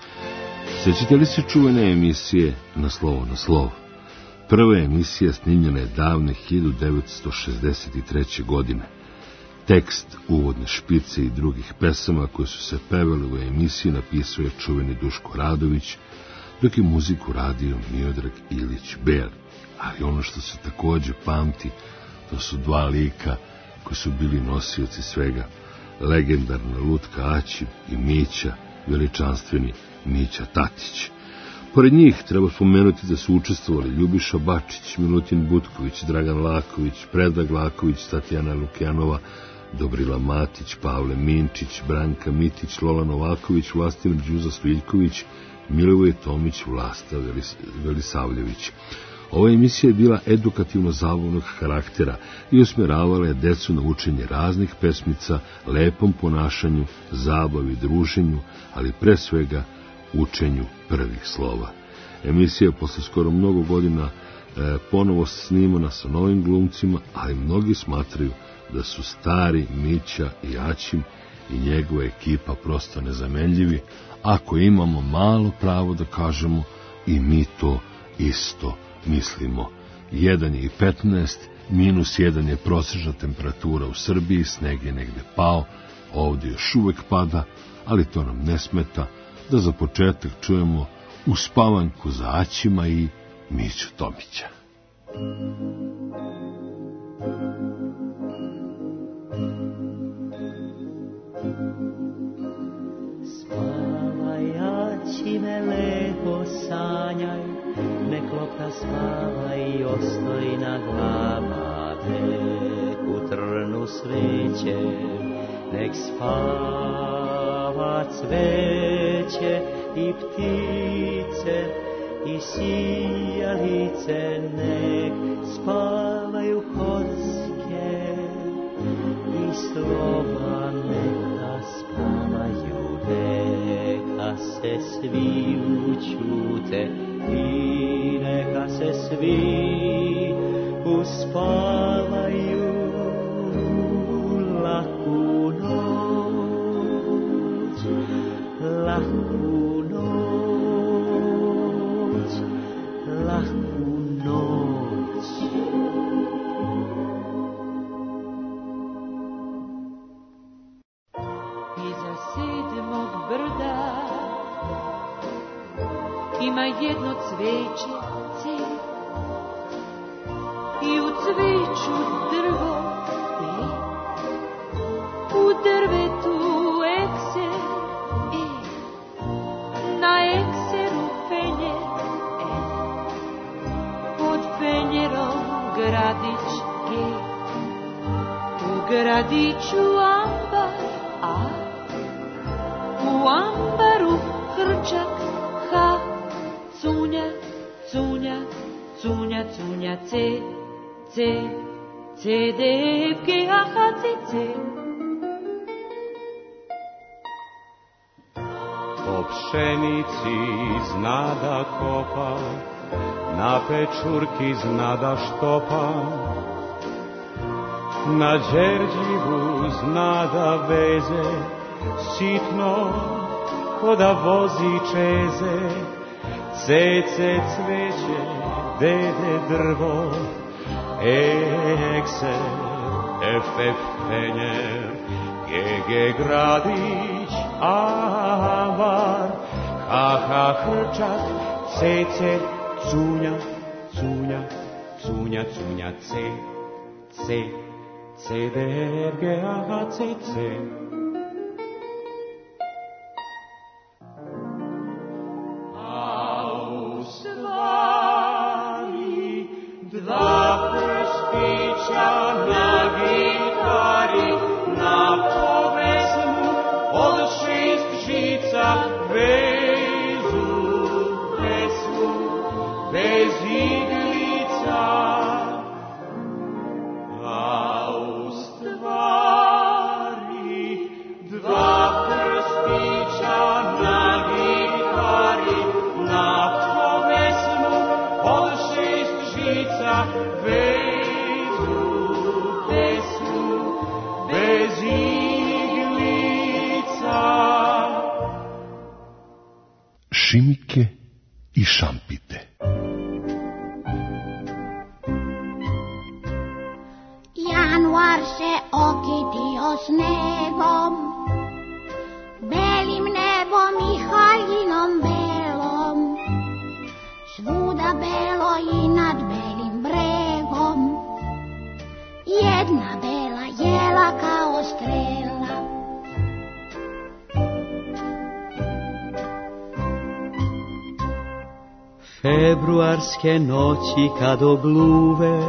Sjećate li se čuvene emisije Na slovo na slovo? Prva emisija snimljena je davne hiljadu devetsto šezdeset treće. godine. Tekst, uvodne špice i drugih pesama koje su se pevale u emisiji napisao je čuveni Duško Radović, dok je muziku radio Miodrag Ilić Ber. Ali ono što se takođe pamti, to su dva lika koji su bili nosioci svega, legendarna Lutka Aćim i Mića, veličanstveni Mića Tatić. Pored njih treba spomenuti da su učestvovali Ljubiša Bačić, Milutin Butković, Dragan Laković, Predrag Laković, Tatjana Lukjanova, Dobrila Matić, Pavle Minčić, Branka Mitić, Lola Novaković, Vlastimir Đuza Stojiljković, Milivoje Tomić, Vlasta Velis, Velisavljević. Ova emisija je bila edukativno-zabavnog karaktera i usmjeravala je decu na učenje raznih pesmica, lepom ponašanju, zabavi, druženju, ali pre svega učenju prvih slova. Emisija je posle skoro mnogo godina e, ponovo snimana sa novim glumcima, ali mnogi smatraju da su stari Mića i Aćim i njegova ekipa prosto nezamenljivi, ako imamo malo pravo da kažemo i mi to isto mislimo. jedan je i petnaest, minus jedan je prosječna temperatura u Srbiji, sneg je negde pao, ovdje još uvek pada, ali to nam ne smeta da za početak čujemo Uspavanku za Aćima i Miću Tomića. Spavaj, Aćime, lepo sanjaj, nek lopta spava i ostojna glava, tek u trnu sreće, nek spava a cveće i ptice i sijalice nek spavaju horske i slova neka spavaju, neka se svi učute i neka se svi uspavaju. Laku noć, laku noć, laku noć. Iza sedmog brda ima jedno cveće, cvet, i u cveću drvo, pet, u drvetu ekser, e, na ekseru penjer, e, pod penjerom gradić, ge, u gradiću ambar, a, u ambaru hrčak, ha, cunja, cunja, cunja, cunja, ce, ce, ce, d, f, g, h, h, c, c. Po pšenici zna da kopa, na pečurki zna da štopa, na đerđivu zna da veze, sitno ko da vozi čeze, cece cveće, dede drvo, ekser, ef, ef, penjer, gege gradić, ambar, ha, ha, hrčak, cece, cunja, cunja, cunja, cunja, ce, ce, ce, d, f, g, h, h, c, c. Dva prstića na gitari, na povesmu od šest žica, vezu pesmu bez iglica. A u stvari dva prstića na gitari, na povesmu od šest žica, vezu pesmu bez iglica. Šimike i šampite. Januar se okitio snegom, belim nebom i haljinom belom, svuda belo i nad belim bregom, jedna bela jela kao strela. Februarske noći kad obluve,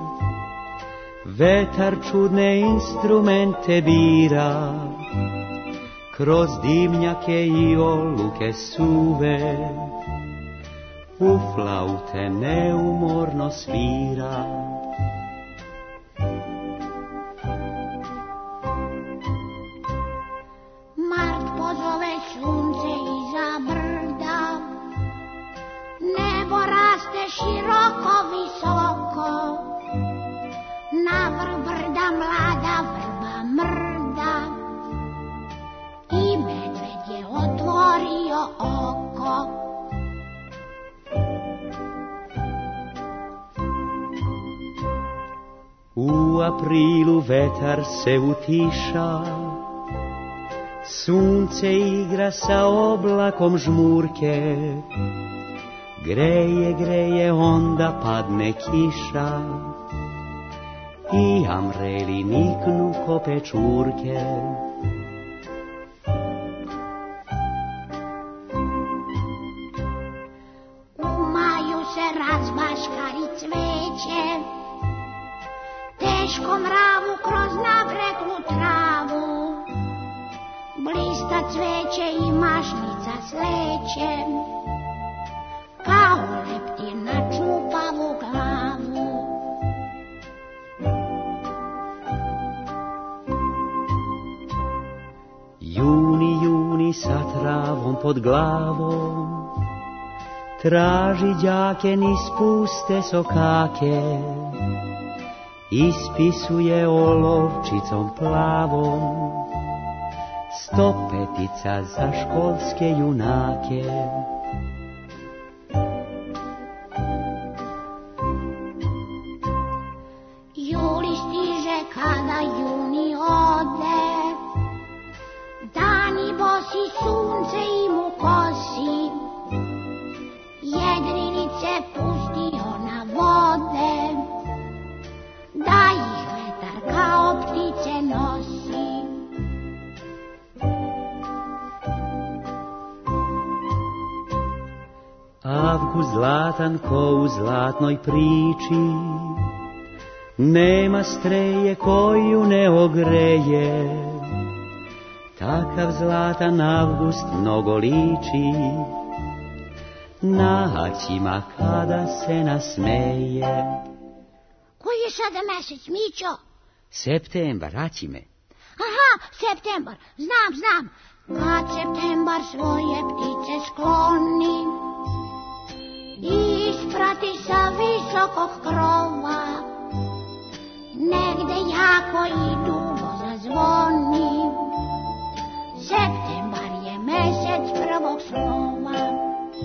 vetar čudne instrumente bira, kroz dimnjake i oluke suve, u flaute neumorno svira. Mart pozove sunce iza brda, nebo raste široko visoko, na vrh brda mlada vrba mrda i medved je otvorio oko. U aprilu vetar se utiša, sunce igra sa oblakom žmurke, greje, greje, onda padne kiša i amreli niknu ko pečurke. U maju se razbaškari cveće, teško mravu kroz nabreklu travu, blista cveće i mašnica sleće, kao leptir na čupavu glavu. Juni, juni sa travom pod glavom, traži đake niz puste sokake, ispisuje olovčicom plavom stopetica za školske junake. Juli stiže kada juni ode, dani bosi, sunce im u kosi, jedrilice pustio na vode, da ih vetar kao ptice nosi. Avgust zlatan ko u zlatnoj priči, nema streje koju ne ogreje, takav zlatan avgust mnogo liči na haćima kada se nasmeje. Koji je sada mesec, Mićo? Septembar, Haćime. Aha, septembar, znam, znam. Kad septembar svoje ptice skloni i isprati sa visokog krova, negde jako i dugo zazvoni. Septembar je mesec prvog slova.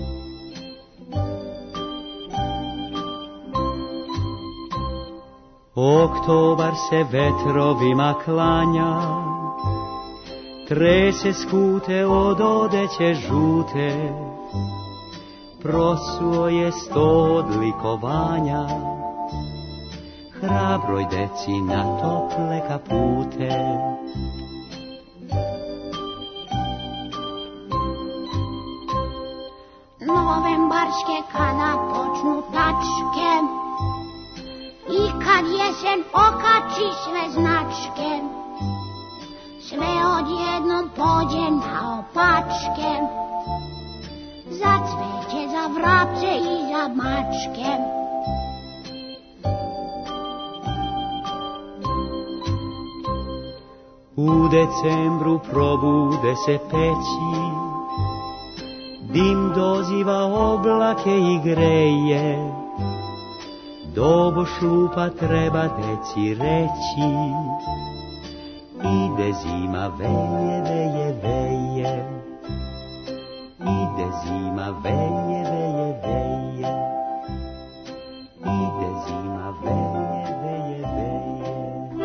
Oktobar se vetrovima klanja, trese skute od odeće žute, prosuo je sto odlikovanja, hrabroj deci na tople kapute. Novembarske kada počnu tačke i kad jesen okači sve značke, sve odjednom pođe na opačke, za cveće, za vrapce i za mačke. U decembru probude se peći, dim doziva oblake i greje, dobo šlupa treba deci reći, ide zima, veje, veje, veje, ide zima, veje, veje, veje, ide zima, veje, veje, veje.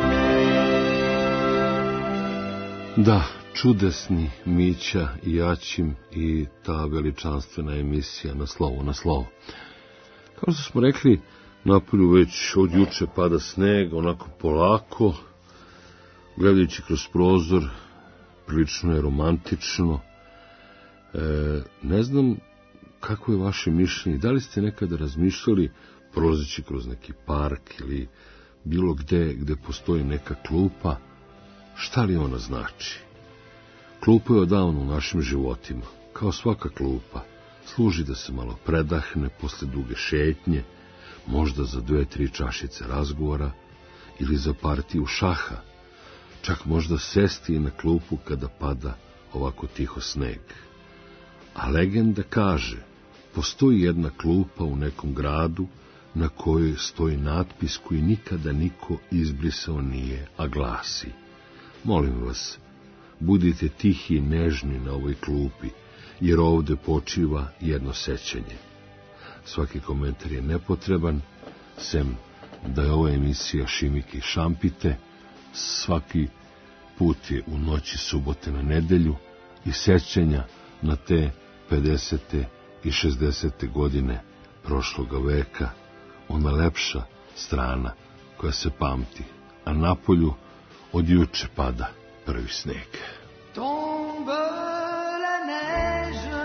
Da, čudesni Mića i Jačim i ta veličanstvena emisija Na slovo, na slovo. Kao što smo rekli, napolju već od juče pada sneg, onako polako, gledajući kroz prozor, prilično je romantično. E, ne znam kako je vaše mišljenje, da li ste nekada razmišljali prolazeći kroz neki park ili bilo gde gde postoji neka klupa, šta li ona znači? Klupa je odavno u našim životima, kao svaka klupa, služi da se malo predahne posle duge šetnje, možda za dve, tri čašice razgovora ili za partiju šaha, čak možda sesti na klupu kada pada ovako tiho sneg. A legenda kaže, postoji jedna klupa u nekom gradu na kojoj stoji natpis koji nikada niko izbrisao nije, a glasi: molim vas, budite tihi i nežni na ovoj klupi, jer ovde počiva jedno sećanje. Svaki komentar je nepotreban, sem da je ova emisija Šimike i Šampite, svaki put je u noći subote na nedelju i sećanja na te pedesete i šezdesete godine prošloga veka, ona lepša strana koja se pamti, a napolju od juče pada prvi sneg. Tombe la neige,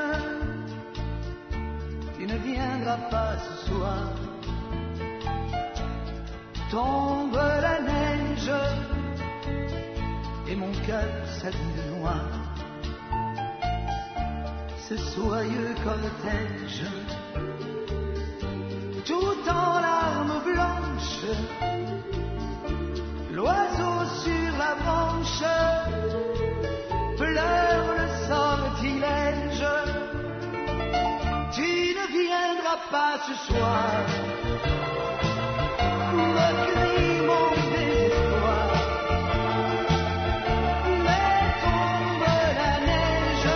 tu ne viendras pas ce soir. Tombe la neige, et mon cœur s'habille de noir. ce soyeux cortège, tout en larmes blanches, l'oiseau sur la branche pleure le sortilège. Tu ne viendras pas ce soir, me crie mon désespoir. Mais tombe la neige,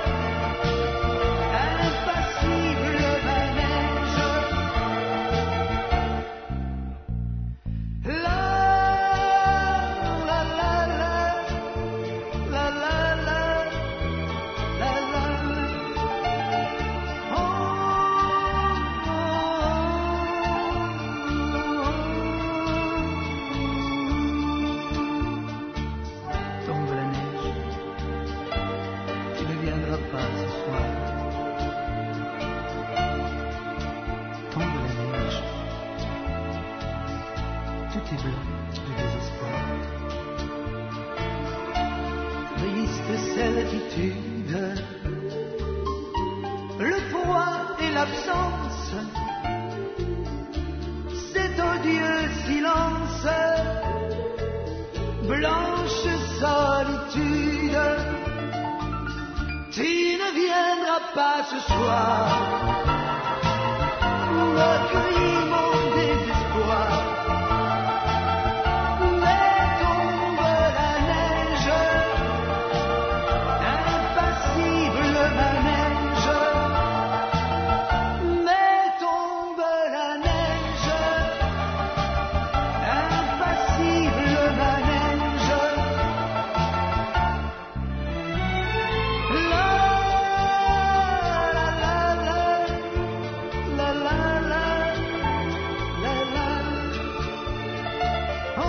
impassible manège. La la la la la la la la la. Oh, oh, oh. Tombe la neige, tu ne viendras pas ce soir. Tombe la neige, tout est blanc de désespoir. Triste certitude, le poids et l'absence, cet odieux silence, blanche solitude. Tu ne viendras pas ce soir, me crie mon désespoir. Mais tombe la neige, impassible manège. Mais tombe la neige, impassible manège. La la la la la la la la la. Oh,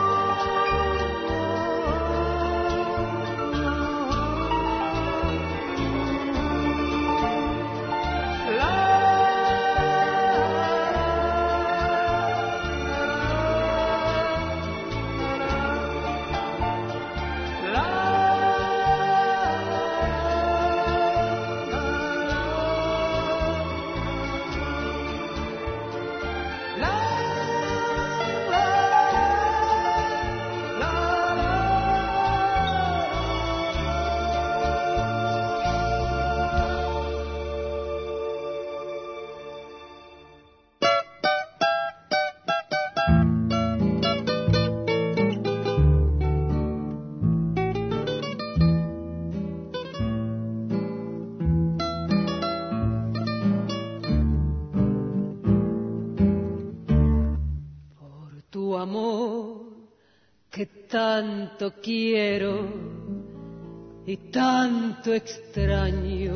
tu amor que tanto quiero y tanto extraño,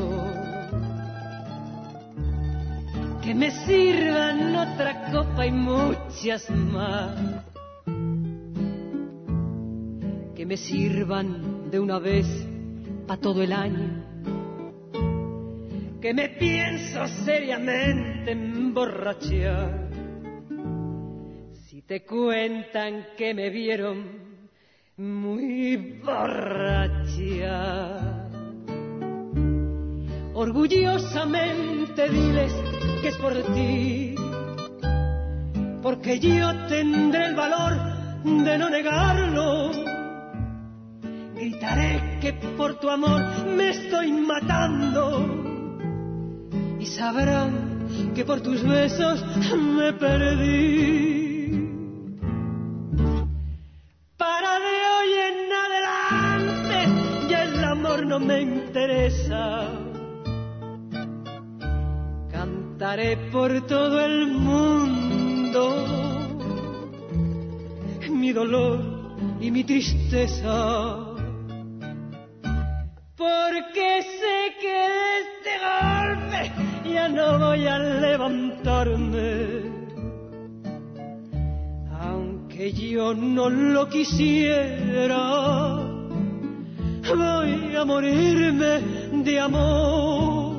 que me sirvan otra copa y muchas más, que me sirvan de una vez pa' todo el año, que me pienso seriamente emborrachar. Si te cuentan que me vieron muy borracha, orgullosamente diles que es por ti, porque yo tendré el valor de no negarlo. Gritaré que por tu amor me estoy matando y sabrán que por tus besos me perdí. Para de hoy en adelante ya el amor no me interesa. Cantaré por todo el mundo mi dolor y mi tristeza, porque sé que de este golpe ya no voy a levantarme. Aunque yo no lo quisiera, voy a morirme de amor.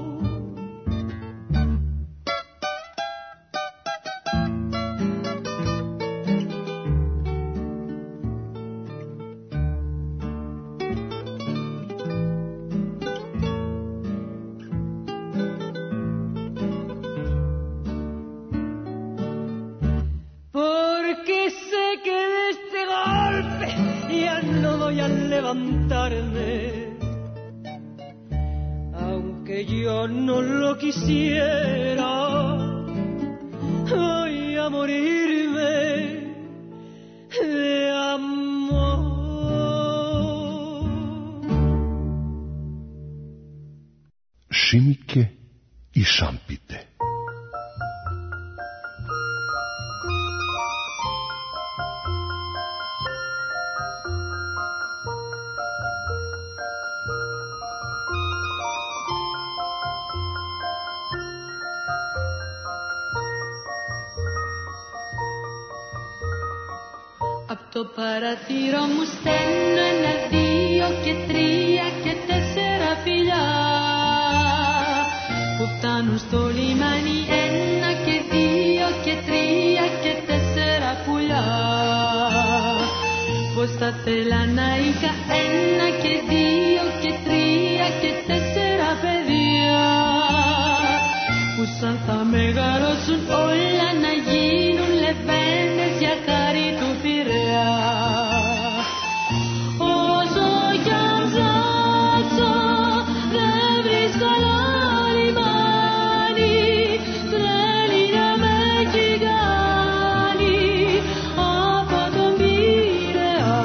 que yo no lo quisiera, voy a morirme de amor. Šimike i šampite. Απ' το παραθύρο μου στέλνω ένα, δύο και τρία και τέσσερα φιλιά που φτάνουν στο λιμάνι. Ένα και δύο και τρία και τέσσερα πουλιά. Πως θα θέλα να είχα ένα και δύο και τρία και τέσσερα παιδιά που σαν θα μεγαλώσουν όλα να γίνουν λεβέντες για χάρη του Πειραιά. Όσο κι αν ψάξω δεν βρίσκω άλλο λιμάνι, τρέλη να με έχει κάνει από τον Πειραιά.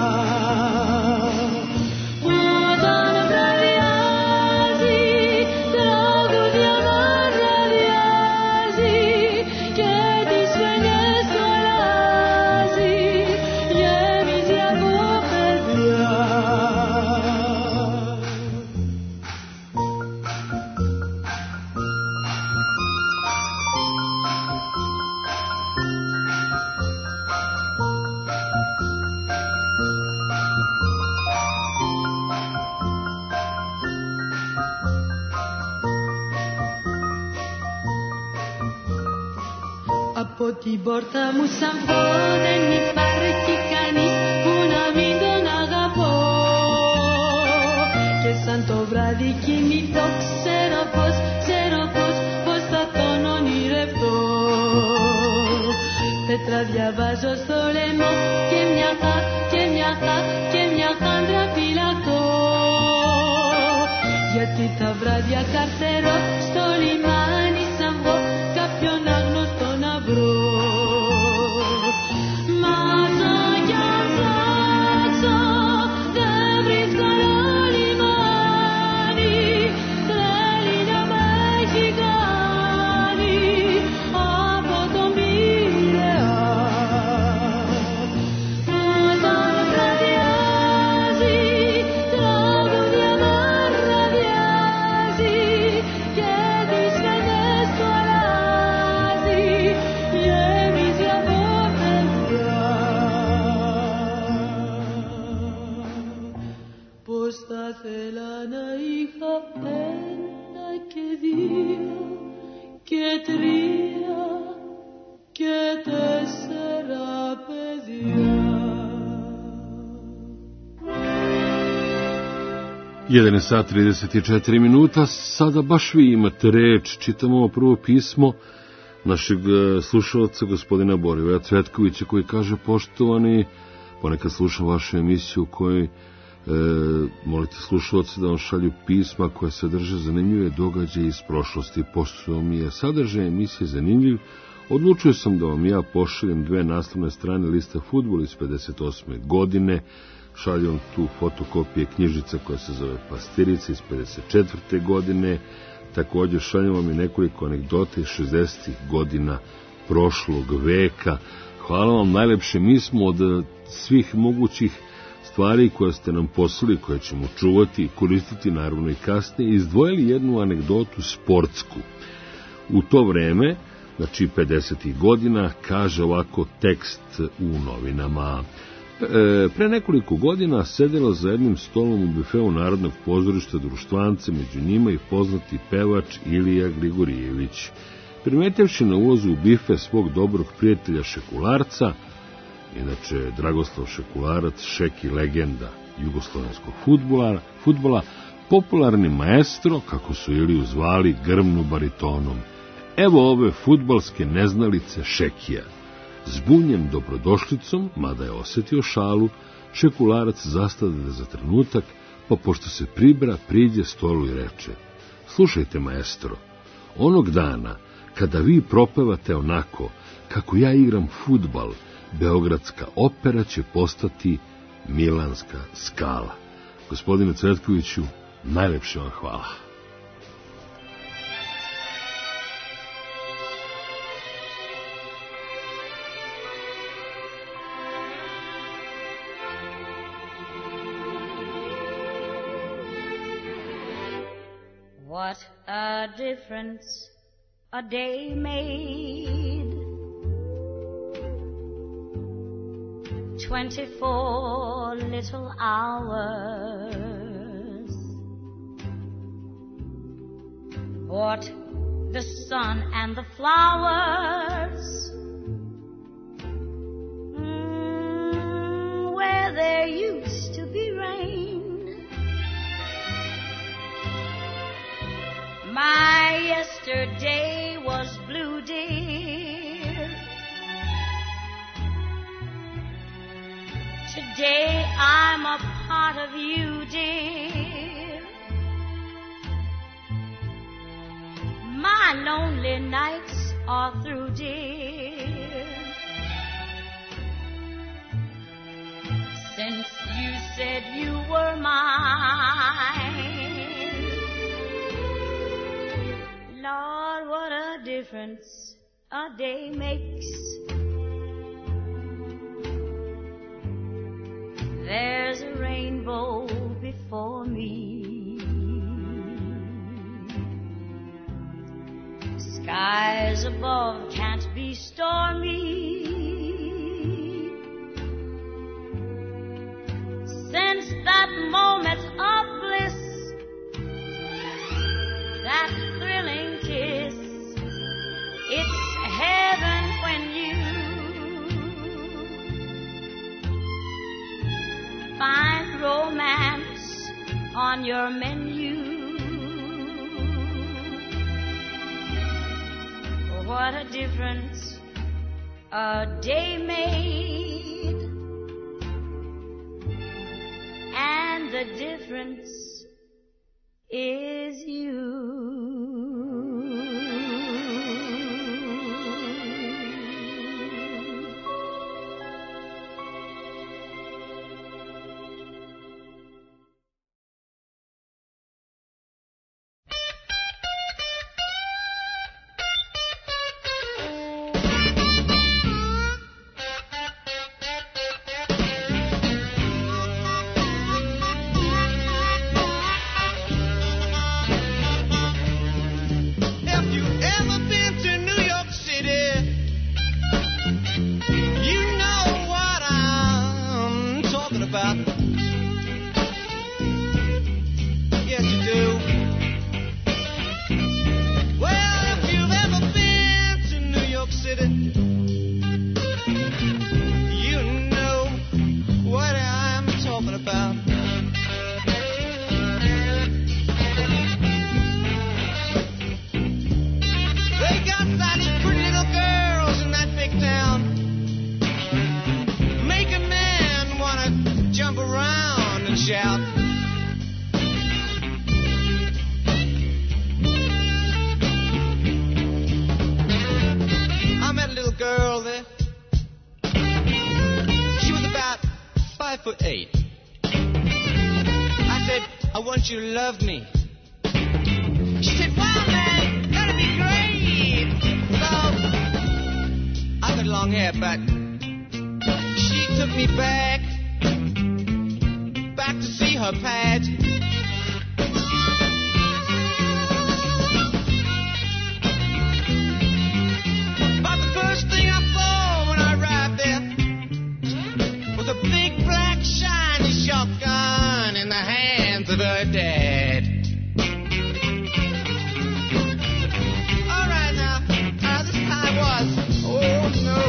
Όταν βραδιάζει τραγούδια μας ραδιάζει και τις φαινιές του αλλάζει, γέμιζε από παιδιά. Από την πόρτα μου σαν πω δεν υπάρχει κανείς που να μην τον αγαπώ και σαν το βράδυ κοιμηθώ ξέρω πως, ξέρω πως, πως θα τον ονειρευτώ. Πέτρα διαβάζω στο λαιμό και μια χα, και μια χα, και μια χάντρα φυλακτώ γιατί τα βράδια καρτερώ στο λιμάνι σαν βγω κάποιον άγνωστο να βρω. Μα σαν κι αν ψάξω δεν βρίσκω άλλο λιμάνι, θέλει να με έχει κάνει από τον Πειραιά. Όταν βραδιάζει τραγούδια μας ραδιάζει και τις φαινιές του αλλάζει, γέμιζε από παιδιά. Πως θα θέλα να είχα ένα και δύο και τρία και τέσσερα παιδιά. jedan je sat trideset četiri minuta, sada baš vi imate reč, čitamo ovo prvo pismo našeg slušalca gospodina Borivoja Cvetkovića koji kaže: poštovani, ponekad slušam vašu emisiju u kojoj e, molite slušalce da vam šalju pisma koje sadrže zanimljive događaje iz prošlosti. Pošto mi je sadržaj emisije zanimljiv, odlučio sam da vam ja pošaljem dve naslovne strane lista fudbala iz pedeset osme godine. Šaljam tu fotokopije knjižica koja se zove Pastirica iz pedeset četvrte godine. Također šaljam vam i nekoliko anegdota iz šezdesetih godina prošlog veka. Hvala vam najlepše. Mi smo od svih mogućih stvari koje ste nam poslali, koje ćemo čuvati i koristiti naravno i kasnije, izdvojili jednu anegdotu sportsku. U to vreme, znači pedesetih godina, kaže ovako tekst u novinama. E, pre nekoliko godina sedela za jednim stolom u bifeu Narodnog pozorišta društvance, među njima i poznati pevač Ilija Grigorijević. Primetivši na ulazu u bife svog dobrog prijatelja Šekularca, inače Dragoslav Šekularac, Šeki legenda jugoslovenskog fudbala, fudbala, popularni maestro, kako su Iliju zvali, grmnu baritonom: evo ove fudbalske neznalice Šekija. Zbunjen dobrodošlicom, mada je osetio šalu, Šekularac zastade za trenutak, pa pošto se pribra, priđe stolu i reče: Slušajte, maestro, onog dana kada vi propevate onako kako ja igram fudbal, Beogradska opera će postati Milanska Skala. Gospodine Cvetkoviću, najlepše vam hvala. What a difference a day made. Twenty-four little hours brought the sun and the flowers mm, where there used to be rain. My yesterday was blue, dear. Today I'm a part of you, dear. My lonely nights are through, dear. Since you said you were mine, Lord, what a difference a day makes. There's a rainbow before me. Skies above can't be stormy. Since that moment of bliss, that thrilling kiss, it's heaven when you find romance on your menu. What a difference a day made, and the difference is you. You love me. She said, wow, man, that'd be great. So, I've got long hair, but she took me back, back to see her pad. But the first thing I saw when I arrived there was a big black shiny shotgun in the hands of her dad. All right now, uh, this time was, oh no.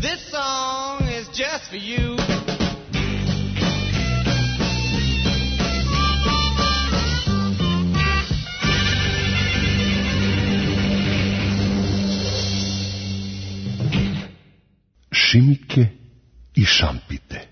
This song is just for you. Šimike i šampite.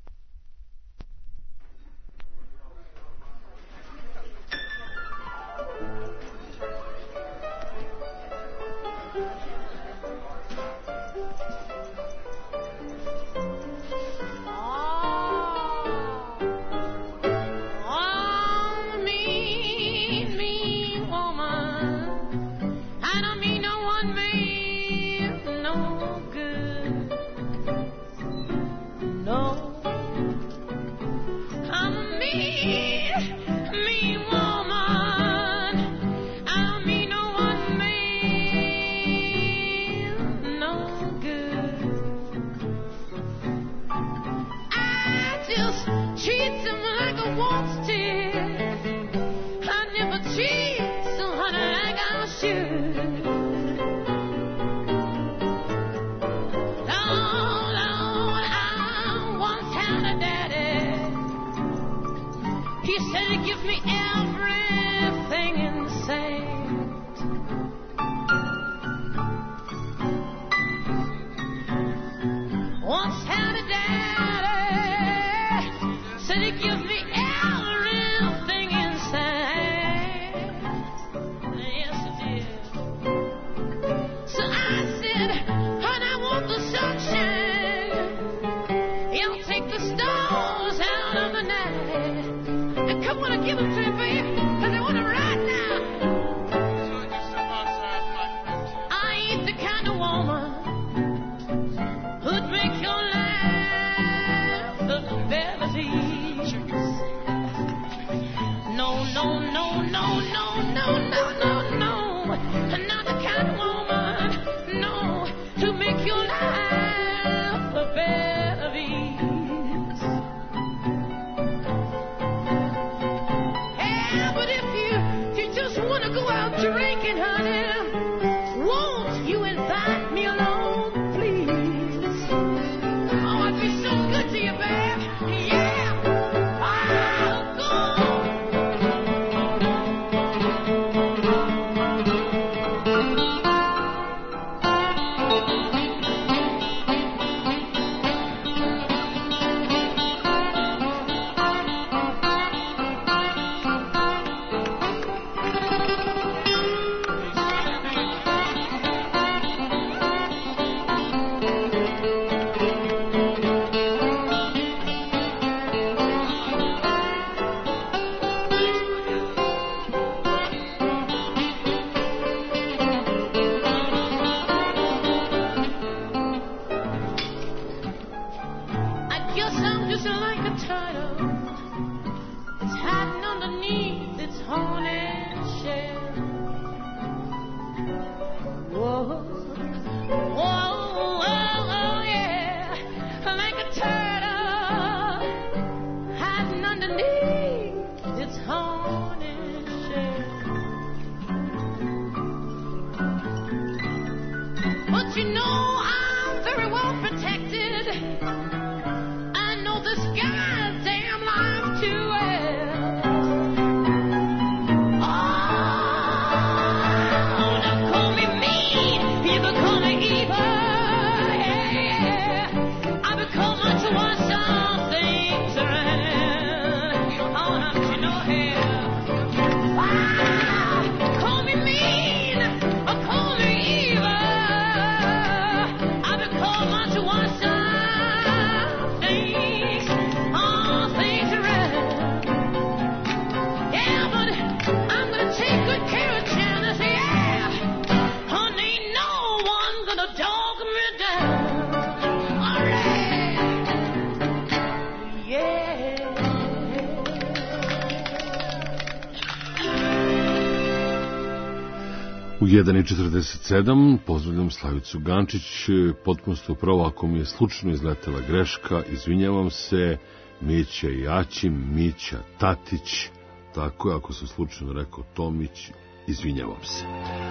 U jedan i četrdeset sedam pozdravljam Slavicu Gančić, potpuno ste upravo, ako mi je slučajno izletela greška, izvinjavam se, Mića Jačim, Mića Tatić, tako je, ako sam slučajno rekao Tomić, izvinjavam se.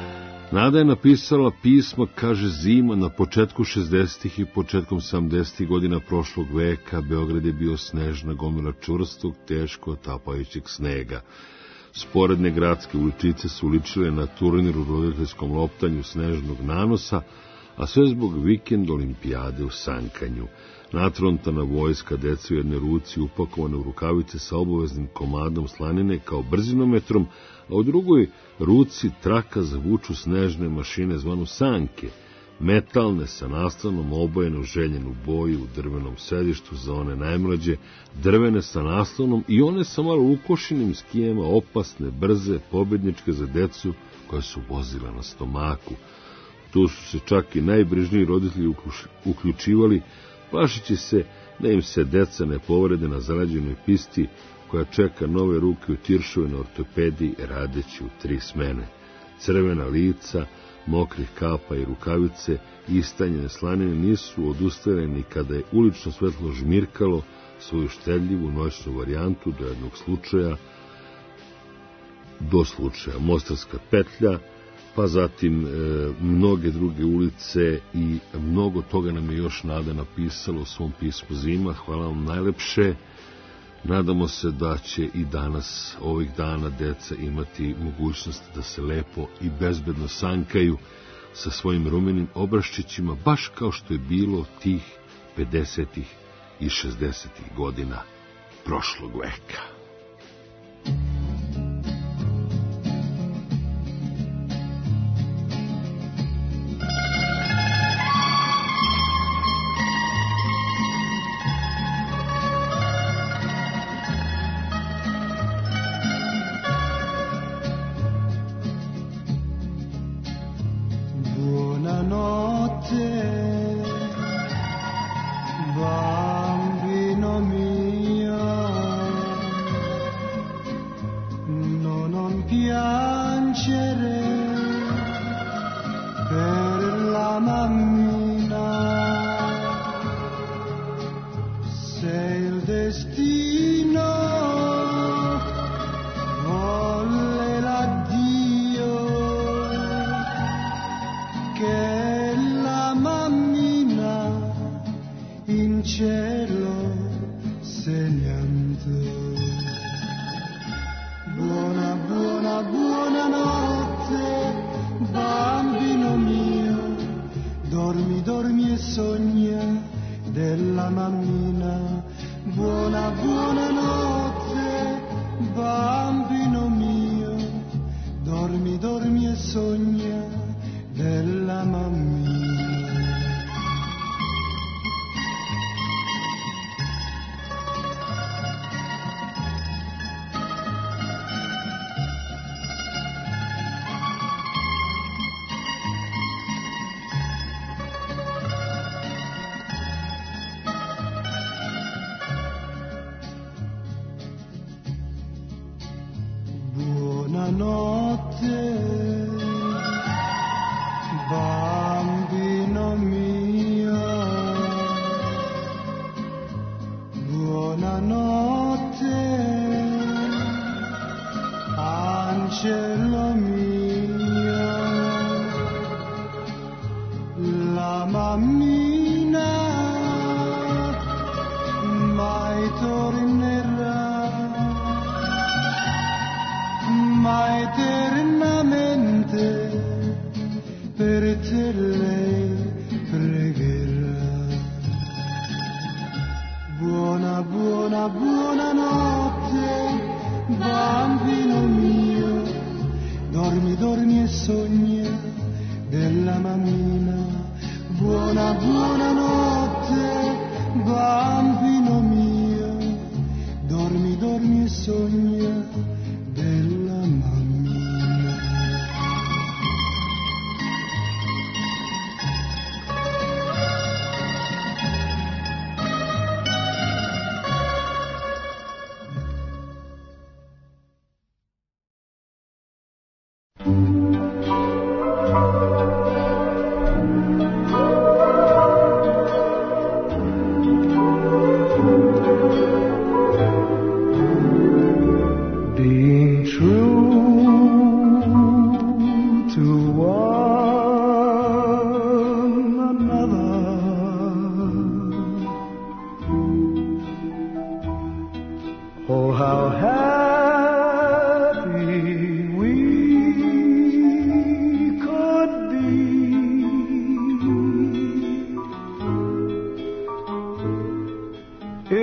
Nada je napisala pisma, kaže, zima na početku šezdesetih i početkom sedamdesetih godina prošlog veka. Beograd je bio snežna gomila čvrstog, teško tapajućeg snega. Sporedne gradske uličice su ličile na turniru u roditeljskom loptanju snežnog nanosa, a sve zbog vikend olimpijade u sankanju. Natrontana vojska, deca u jednoj ruci upakovane u rukavice sa obaveznim komadom slanine kao brzinometrom, a u drugoj ruci traka za vuču snežne mašine zvanu sanke, metalne sa naslonom obojene u željenu boju u drvenom sedištu za one najmlađe, drvene sa naslonom i one sa malo ukošenim skijama, opasne, brze, pobedničke za decu koja su vozila na stomaku. Tu su se čak i najbrižniji roditelji uključivali, plašići se da im se deca ne povrede na zarađenoj pisti koja čeka nove ruke u tiršove na ortopediji radeći u tri smene. Crvena lica, mokrih kapa i rukavice i istanjene slanine nisu odustajale ni kada je ulično svetlo žmirkalo svoju štedljivu noćnu varijantu do jednog slučaja, do slučaja Mostarska petlja, pa zatim e, mnoge druge ulice i mnogo toga nam je još Nada napisala u svom pismu Zima. Hvala vam najlepše. Nadamo se da će i danas, ovih dana, deca imati mogućnost da se lepo i bezbedno sankaju sa svojim rumenim obraščićima, baš kao što je bilo tih pedesetih i šezdesetih godina prošlog veka.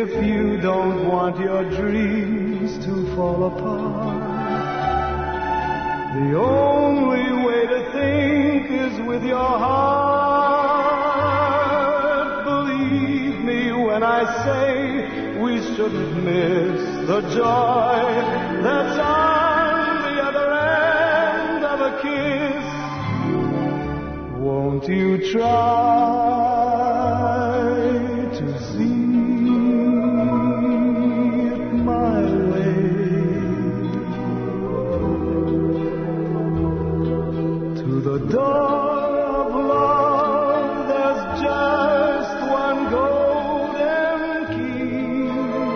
if you don't want your dreams to fall apart. The only way to think is with your heart. Believe me when I say we shouldn't miss the joy that's on the other end of a kiss. Won't you try to see it my way? To the door of love there's just one golden key.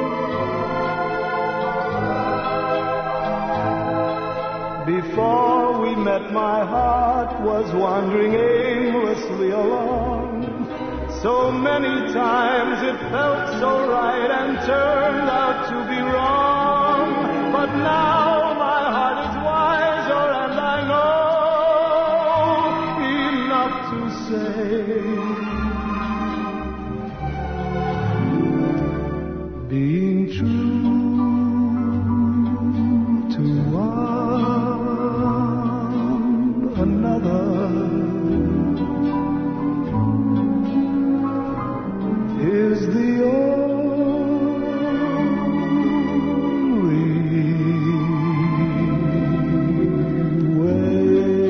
Before we met, my heart was wandering aimlessly along. So many times it felt so right and turned out to be wrong. But now my heart is wiser and I know enough to say, being true to one another is the only way.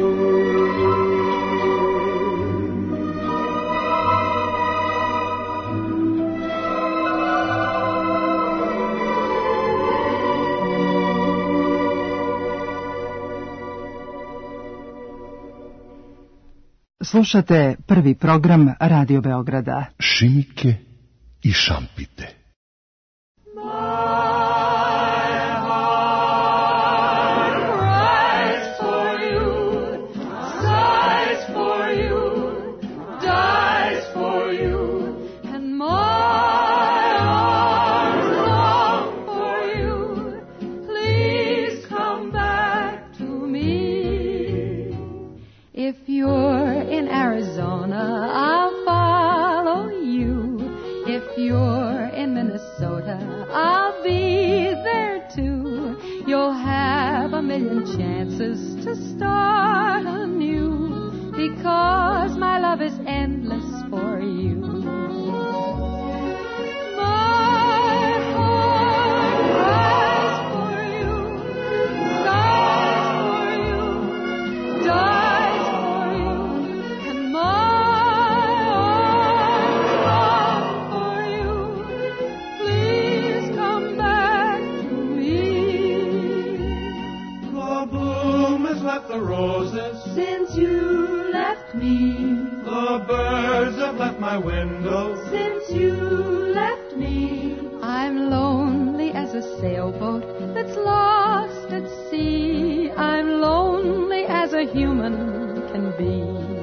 Slušate prvi program Radio Beograda. Šimike i šampite. Chances to start anew, because my love is endless for you. My heart cries for you, sighs for you, dies for you, and my arms long for you. Please come back to me. Left the roses since you left me. The birds have left my window since you left me. I'm lonely as a sailboat that's lost at sea. I'm lonely as a human can be.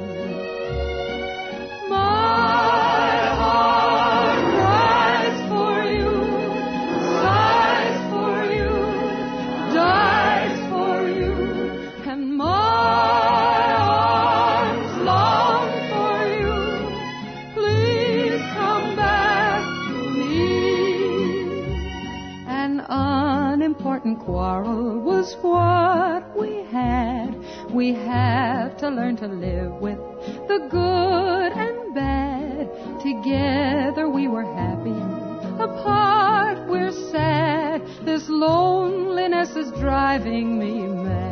My heart cries for you, sighs for you, dies for you. And my arms long for you. Please come back to me. An unimportant quarrel was what we had. We have to learn to live with the good and bad. Together we were happy, apart we're sad. This loneliness is driving me mad.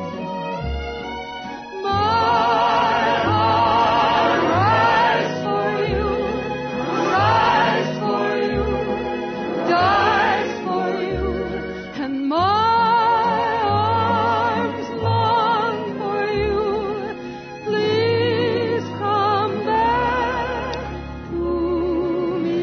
My heart cries for you, cries for you, dies for you, and my arms long for you. Please come back to me.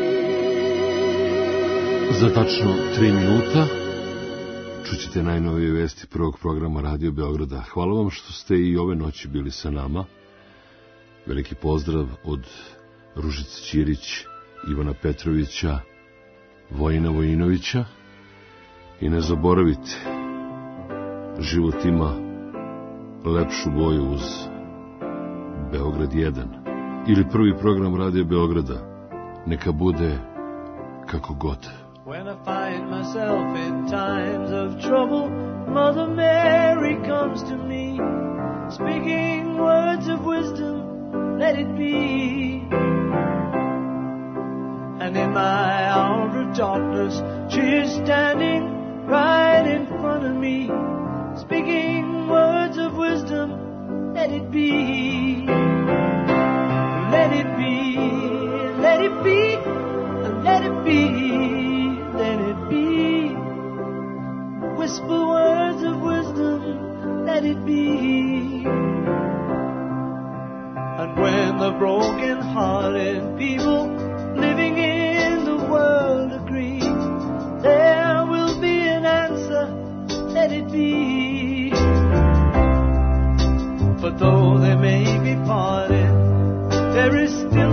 Za tačno tri minuta čućete najnovije vesti prvog programa Radio Beograda. Hvala vam što ste i ove noći bili sa nama. Veliki pozdrav od Ružice Ćirić, Ivana Petrovića, Vojina Vojinovića. I ne zaboravite, život ima lepšu boju uz Beograd jedan. Ili prvi program Radio Beograda. Neka bude kako god. When I find myself in times of trouble, Mother Mary comes to me, speaking words of wisdom, let it be. And in my hour of darkness, she is standing right in front of me, speaking words of wisdom, let it be. Let it be, let it be, let it be. Let it be. Whisper words of wisdom, let it be. And when the broken-hearted people living in the world agree, there will be an answer, let it be. For though they may be parted, there is still